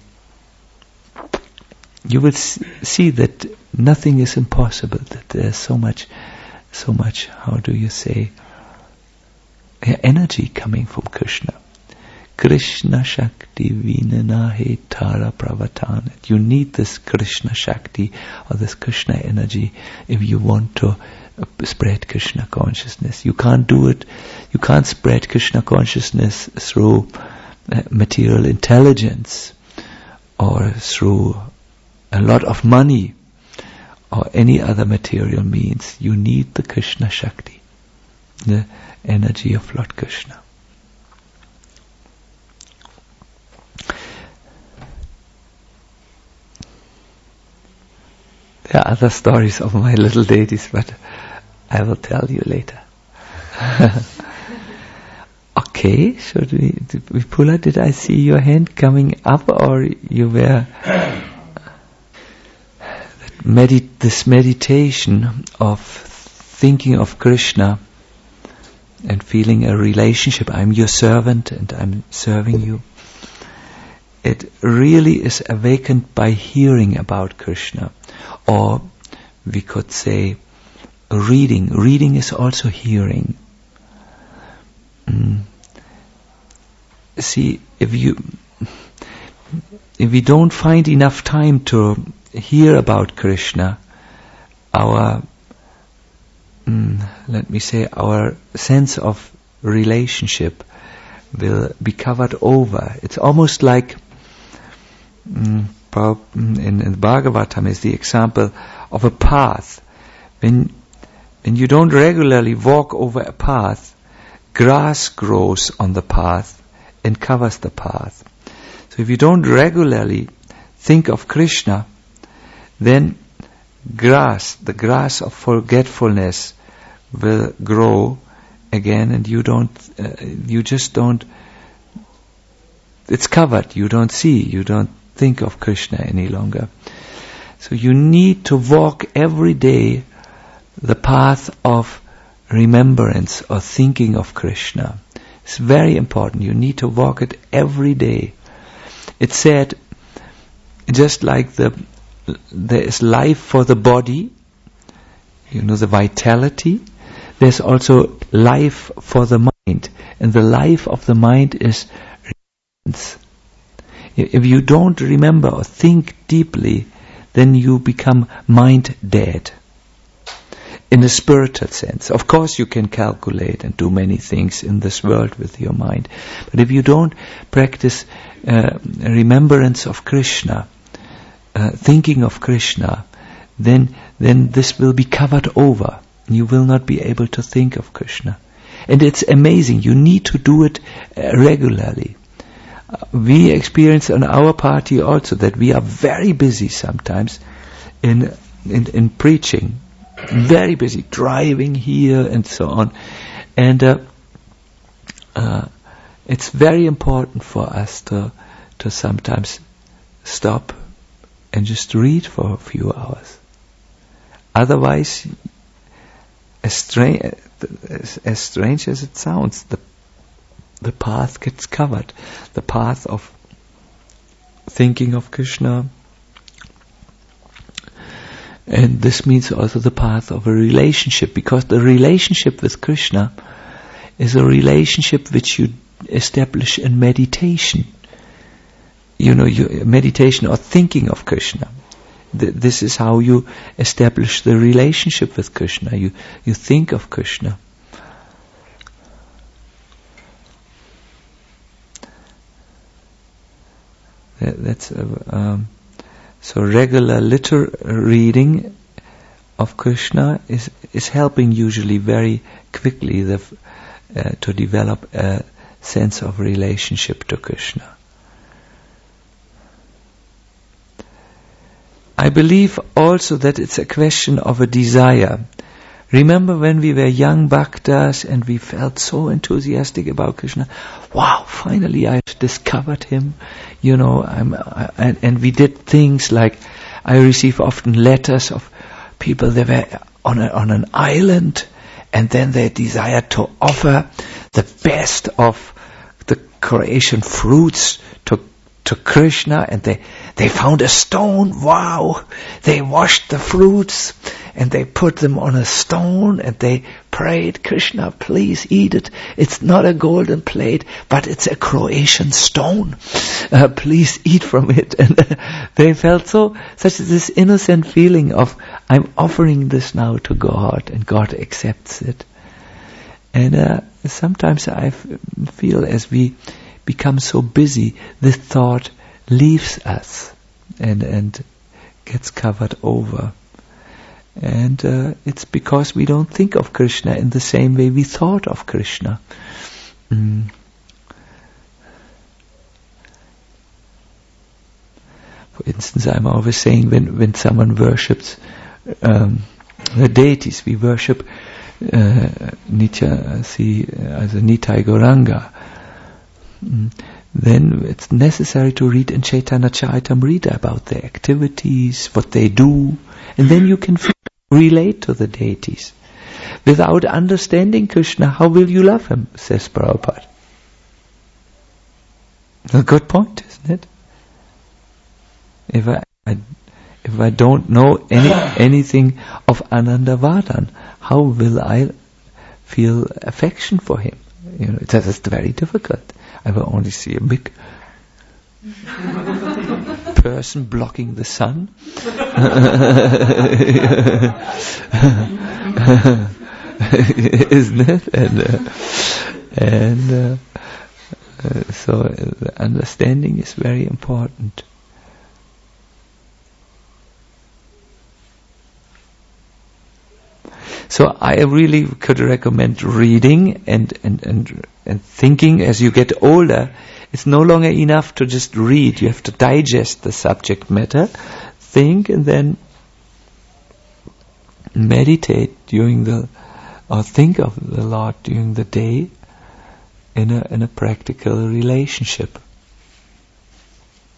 you will see that nothing is impossible, that there's so much, how do you say, energy coming from Krishna. Krishna Shakti Vinanahe Tara Pravatan. You need this Krishna Shakti, or this Krishna energy, if you want to spread Krishna consciousness. You can't do it, you can't spread Krishna consciousness through material intelligence, or through a lot of money, or any other material means. You need the Krishna Shakti, the energy of Lord Krishna. There are other stories of my little deities, but I will tell you later. Okay, should we, Vipula, did I see your hand coming up, or you were... this meditation of thinking of Krishna and feeling a relationship, I'm your servant and I'm serving you. It really is awakened by hearing about Krishna. Or we could say reading. Reading is also hearing. See, if we don't find enough time to hear about Krishna, our our sense of relationship will be covered over. It's almost like in the Bhagavatam is the example of a path. When you don't regularly walk over a path, grass grows on the path and covers the path. So if you don't regularly think of Krishna, then the grass of forgetfulness will grow again, and it's covered, you don't think of Krishna any longer. So you need to walk every day the path of remembrance or thinking of Krishna. It's very important. You need to walk it every day. It's said, just like there is life for the body, the vitality, there's also life for the mind. And the life of the mind is remembrance. If you don't remember or think deeply, then you become mind dead. In a spiritual sense. Of course you can calculate and do many things in this world with your mind. But if you don't practice remembrance of Krishna, thinking of Krishna, then this will be covered over. You will not be able to think of Krishna. And it's amazing. You need to do it regularly. We experience on our party also that we are very busy sometimes in preaching. Very busy, driving here and so on. And it's very important for us to sometimes stop and just read for a few hours. Otherwise, as strange as it sounds, the path gets covered. The path of thinking of Krishna. And this means also the path of a relationship, because the relationship with Krishna is a relationship which you establish in meditation. Meditation or thinking of Krishna. This is how you establish the relationship with Krishna. You think of Krishna. So regular reading of Krishna is helping usually very quickly to develop a sense of relationship to Krishna. I believe also that it's a question of a desire. Remember when we were young bhaktas and we felt so enthusiastic about Krishna? Wow, finally I discovered him. And we did things like, I receive often letters of people that were on an island, and then they desired to offer the best of the Croatian fruits to Krishna, and they found a stone. Wow! They washed the fruits and they put them on a stone and they prayed, Krishna, please eat it. It's not a golden plate, but it's a Croatian stone. Please eat from it. And they felt such this innocent feeling of, I'm offering this now to God, and God accepts it. And sometimes I feel as we become so busy, this thought leaves us and gets covered over. And it's because we don't think of Krishna in the same way we thought of Krishna. For instance, I'm always saying when someone worships the deities, we worship Nitai Gauranga. Then it's necessary to read in Chaitanya Charitamrita about their activities, what they do, and then you can relate to the deities. Without understanding Krishna, how will you love him, says Prabhupada. A good point, isn't it? If I don't know anything of Anandavardhan, how will I feel affection for him? It's very difficult. I will only see a big person blocking the sun. Isn't it? And so the understanding is very important. So I really could recommend reading and thinking as you get older. It's no longer enough to just read. You have to digest the subject matter, think, and then meditate or think of the Lord during the day in a practical relationship.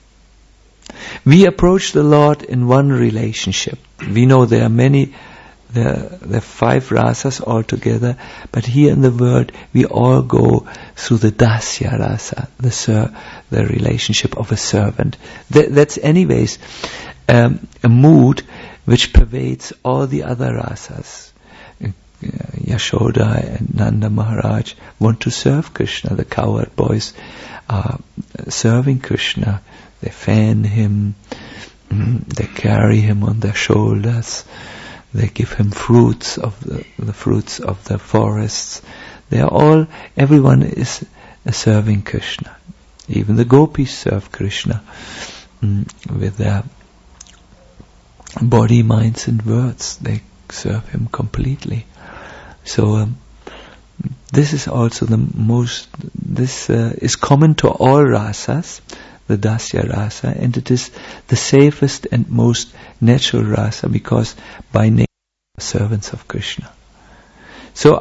We approach the Lord in one relationship. We know there are There are 5 rasas altogether, but here in the world we all go through the dasya rasa, the relationship of a servant. That's anyways a mood which pervades all the other rasas. Yashoda and Nanda Maharaj want to serve Krishna. The cowherd boys are serving Krishna. They fan him, they carry him on their shoulders, they give him fruits of the fruits of the forests. Everyone is serving Krishna. Even the gopis serve Krishna with their body, minds and words. They serve him completely. So this is also is common to all rasas, the dasya rasa, and it is the safest and most natural rasa because by nature we are servants of Krishna. So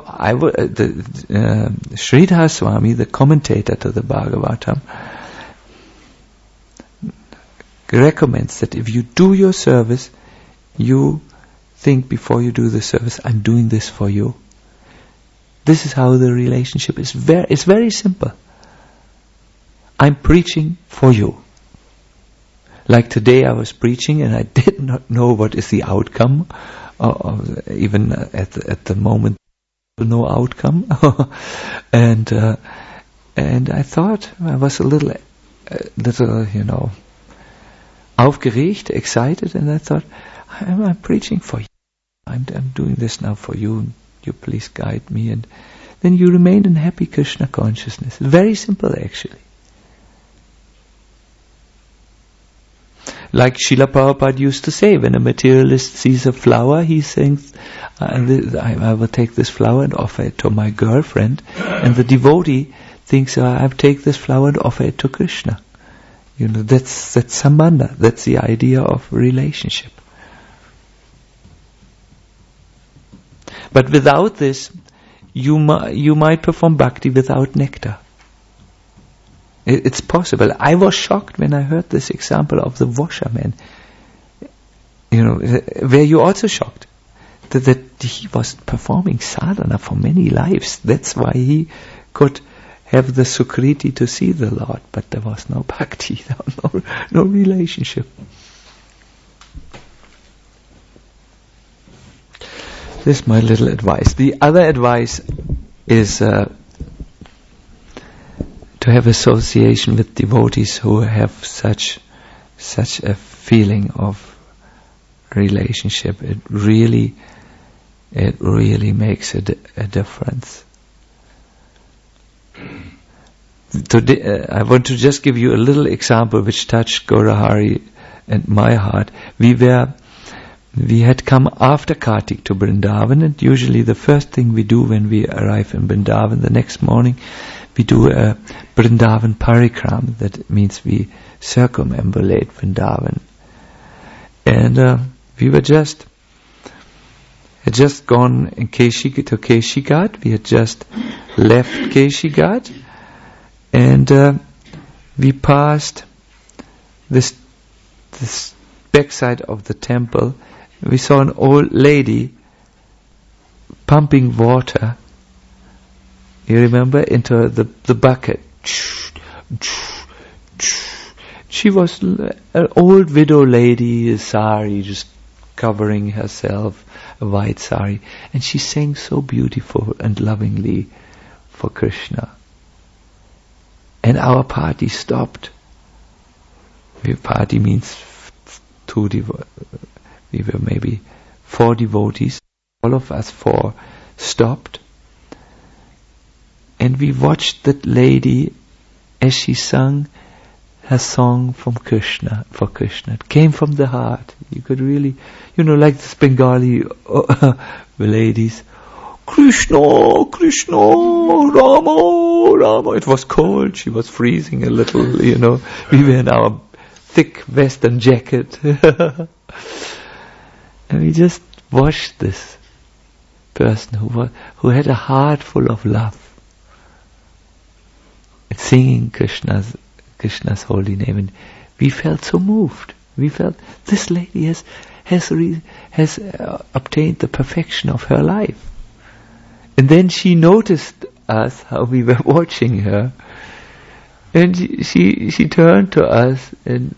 Sridhar Swami, the commentator to the Bhagavatam, recommends that if you do your service, you think before you do the service, I'm doing this for you. This is how the relationship is. It's very simple. I'm preaching for you. Like today I was preaching and I did not know what is the outcome. Even at the moment, no outcome. and I thought I was a little, aufgeregt, excited, and I thought, I'm preaching for you. I'm doing this now for you. You please guide me, and then you remain in happy Krishna consciousness. Very simple, actually. Like Srila Prabhupada used to say, when a materialist sees a flower, he thinks, I will take this flower and offer it to my girlfriend, and the devotee thinks, I'll take this flower and offer it to Krishna. That's sambandha. That's the idea of relationship. But without this, you might perform bhakti without nectar. It's possible. I was shocked when I heard this example of the washerman. Were you also shocked that he was performing sadhana for many lives? That's why he could have the sukriti to see the Lord, but there was no bhakti, no relationship. This is my little advice. The other advice is to have association with devotees who have such a feeling of relationship. It really makes a difference. Today, I want to just give you a little example which touched Gaurahari and my heart. We had come after Kartik to Vrindavan, and usually the first thing we do when we arrive in Vrindavan, the next morning, we do a Vrindavan parikram. That means we circumambulate Vrindavan. And we had just gone to Keshi Ghat. We had just left Keshi Ghat, and we passed this backside of the temple. We saw an old lady pumping water, you remember, into the bucket. She was an old widow lady, a sari, just covering herself, a white sari, and she sang so beautiful and lovingly for Krishna. And our party stopped. Party means we were maybe 4 devotees. All of us 4 stopped. And we watched that lady as she sang her song from Krishna, for Krishna. It came from the heart. You could really, like this Bengali ladies, Krishna, Krishna, Rama, Rama. It was cold. She was freezing a little, We were in our thick western jacket. And we just watched this person who had a heart full of love, singing Krishna's holy name, and we felt so moved. We felt this lady has obtained the perfection of her life. And then she noticed us, how we were watching her, and she turned to us and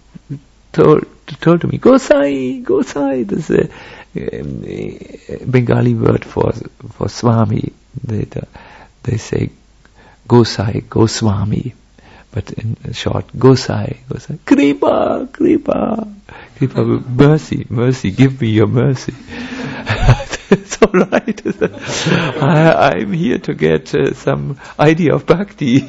told me, Gosai. This is a Bengali word for Swami. They say Gosai, Goswami, but in short, Gosai. Kripa, mercy, give me your mercy. It's all right. I'm here to get some idea of bhakti,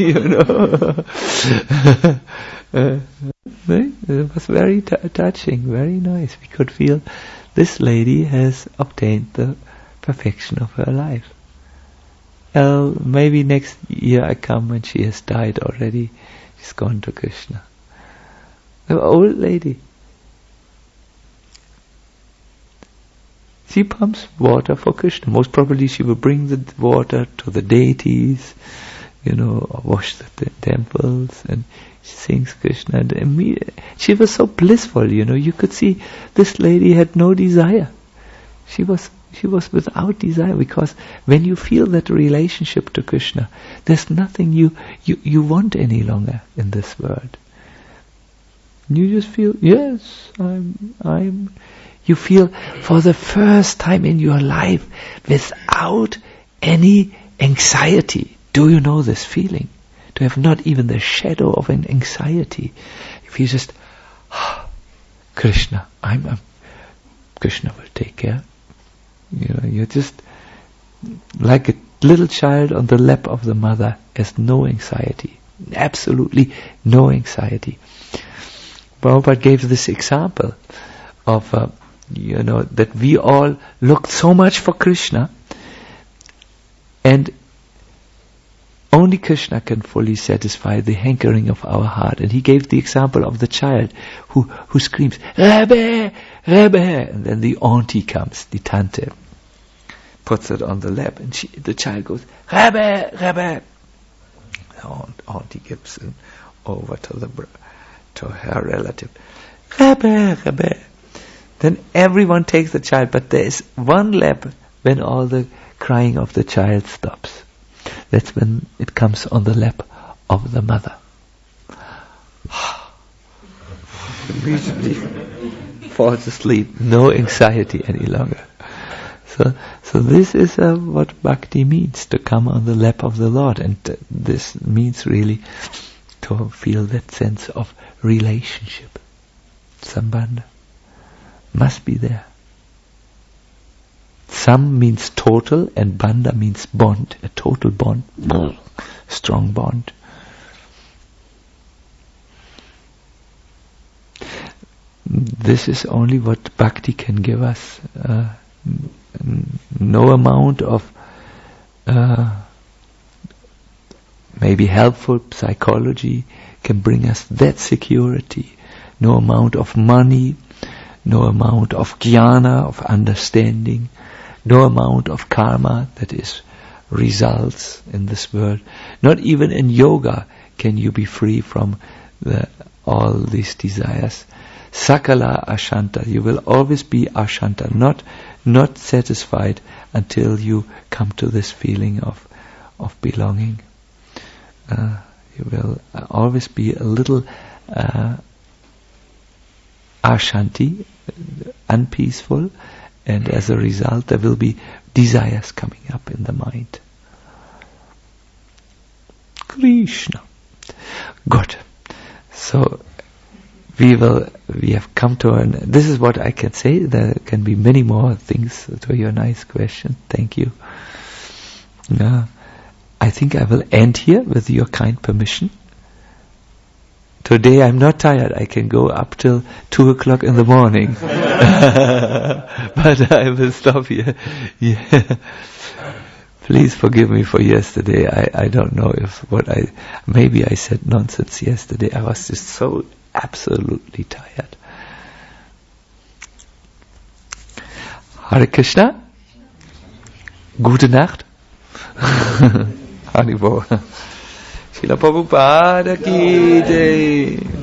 It was very touching, very nice. We could feel this lady has obtained the perfection of her life. Well, maybe next year I come when she has died already. She's gone to Krishna. An old lady. She pumps water for Krishna. Most probably she will bring the water to the deities, wash the temples, and she sings Krishna. And she was so blissful, You could see this lady had no desire. She was without desire, because when you feel that relationship to Krishna, there's nothing you want any longer in this world. You just feel, yes, you feel for the first time in your life without any anxiety. Do you know this feeling? To have not even the shadow of an anxiety. If you just, Krishna, Krishna will take care. You're just like a little child on the lap of the mother, has no anxiety. Absolutely no anxiety. Prabhupada gave this example of, that we all looked so much for Krishna, and only Krishna can fully satisfy the hankering of our heart. And he gave the example of the child who screams, Rebbe, Rebbe, and then the auntie comes, the tante, puts it on the lap, and the child goes, Rebbe, Rebbe. Auntie gives it over to her relative, Rebbe, Rebbe. Then everyone takes the child, but there is one lap when all the crying of the child stops. That's when it comes on the lap of the mother. Immediately falls asleep, no anxiety any longer. So this is what bhakti means, to come on the lap of the Lord, and this means really to feel that sense of relationship. Sambandha must be there. Sam means total, and bandha means bond, a total bond, strong bond. This is only what bhakti can give us. No amount of maybe helpful psychology can bring us that security. No amount of money, no amount of jnana, of understanding, no amount of karma, that is results in this world. Not even in yoga can you be free from all these desires. Sakala ashanta, you will always be ashanta, not satisfied until you come to this feeling of belonging. You will always be a little ashanti, unpeaceful, and as a result there will be desires coming up in the mind. Krishna. Good. So we have come to this is what I can say. There can be many more things to your nice question. Thank you. I think I will end here with your kind permission. Today I'm not tired. I can go up till 2:00 in the morning. But I will stop here. Yeah. Please forgive me for yesterday. I don't know maybe I said nonsense yesterday. I was just so absolutely tired. Hare Krishna. Gute Nacht. Haribol. Srila Prabhupada ki jai.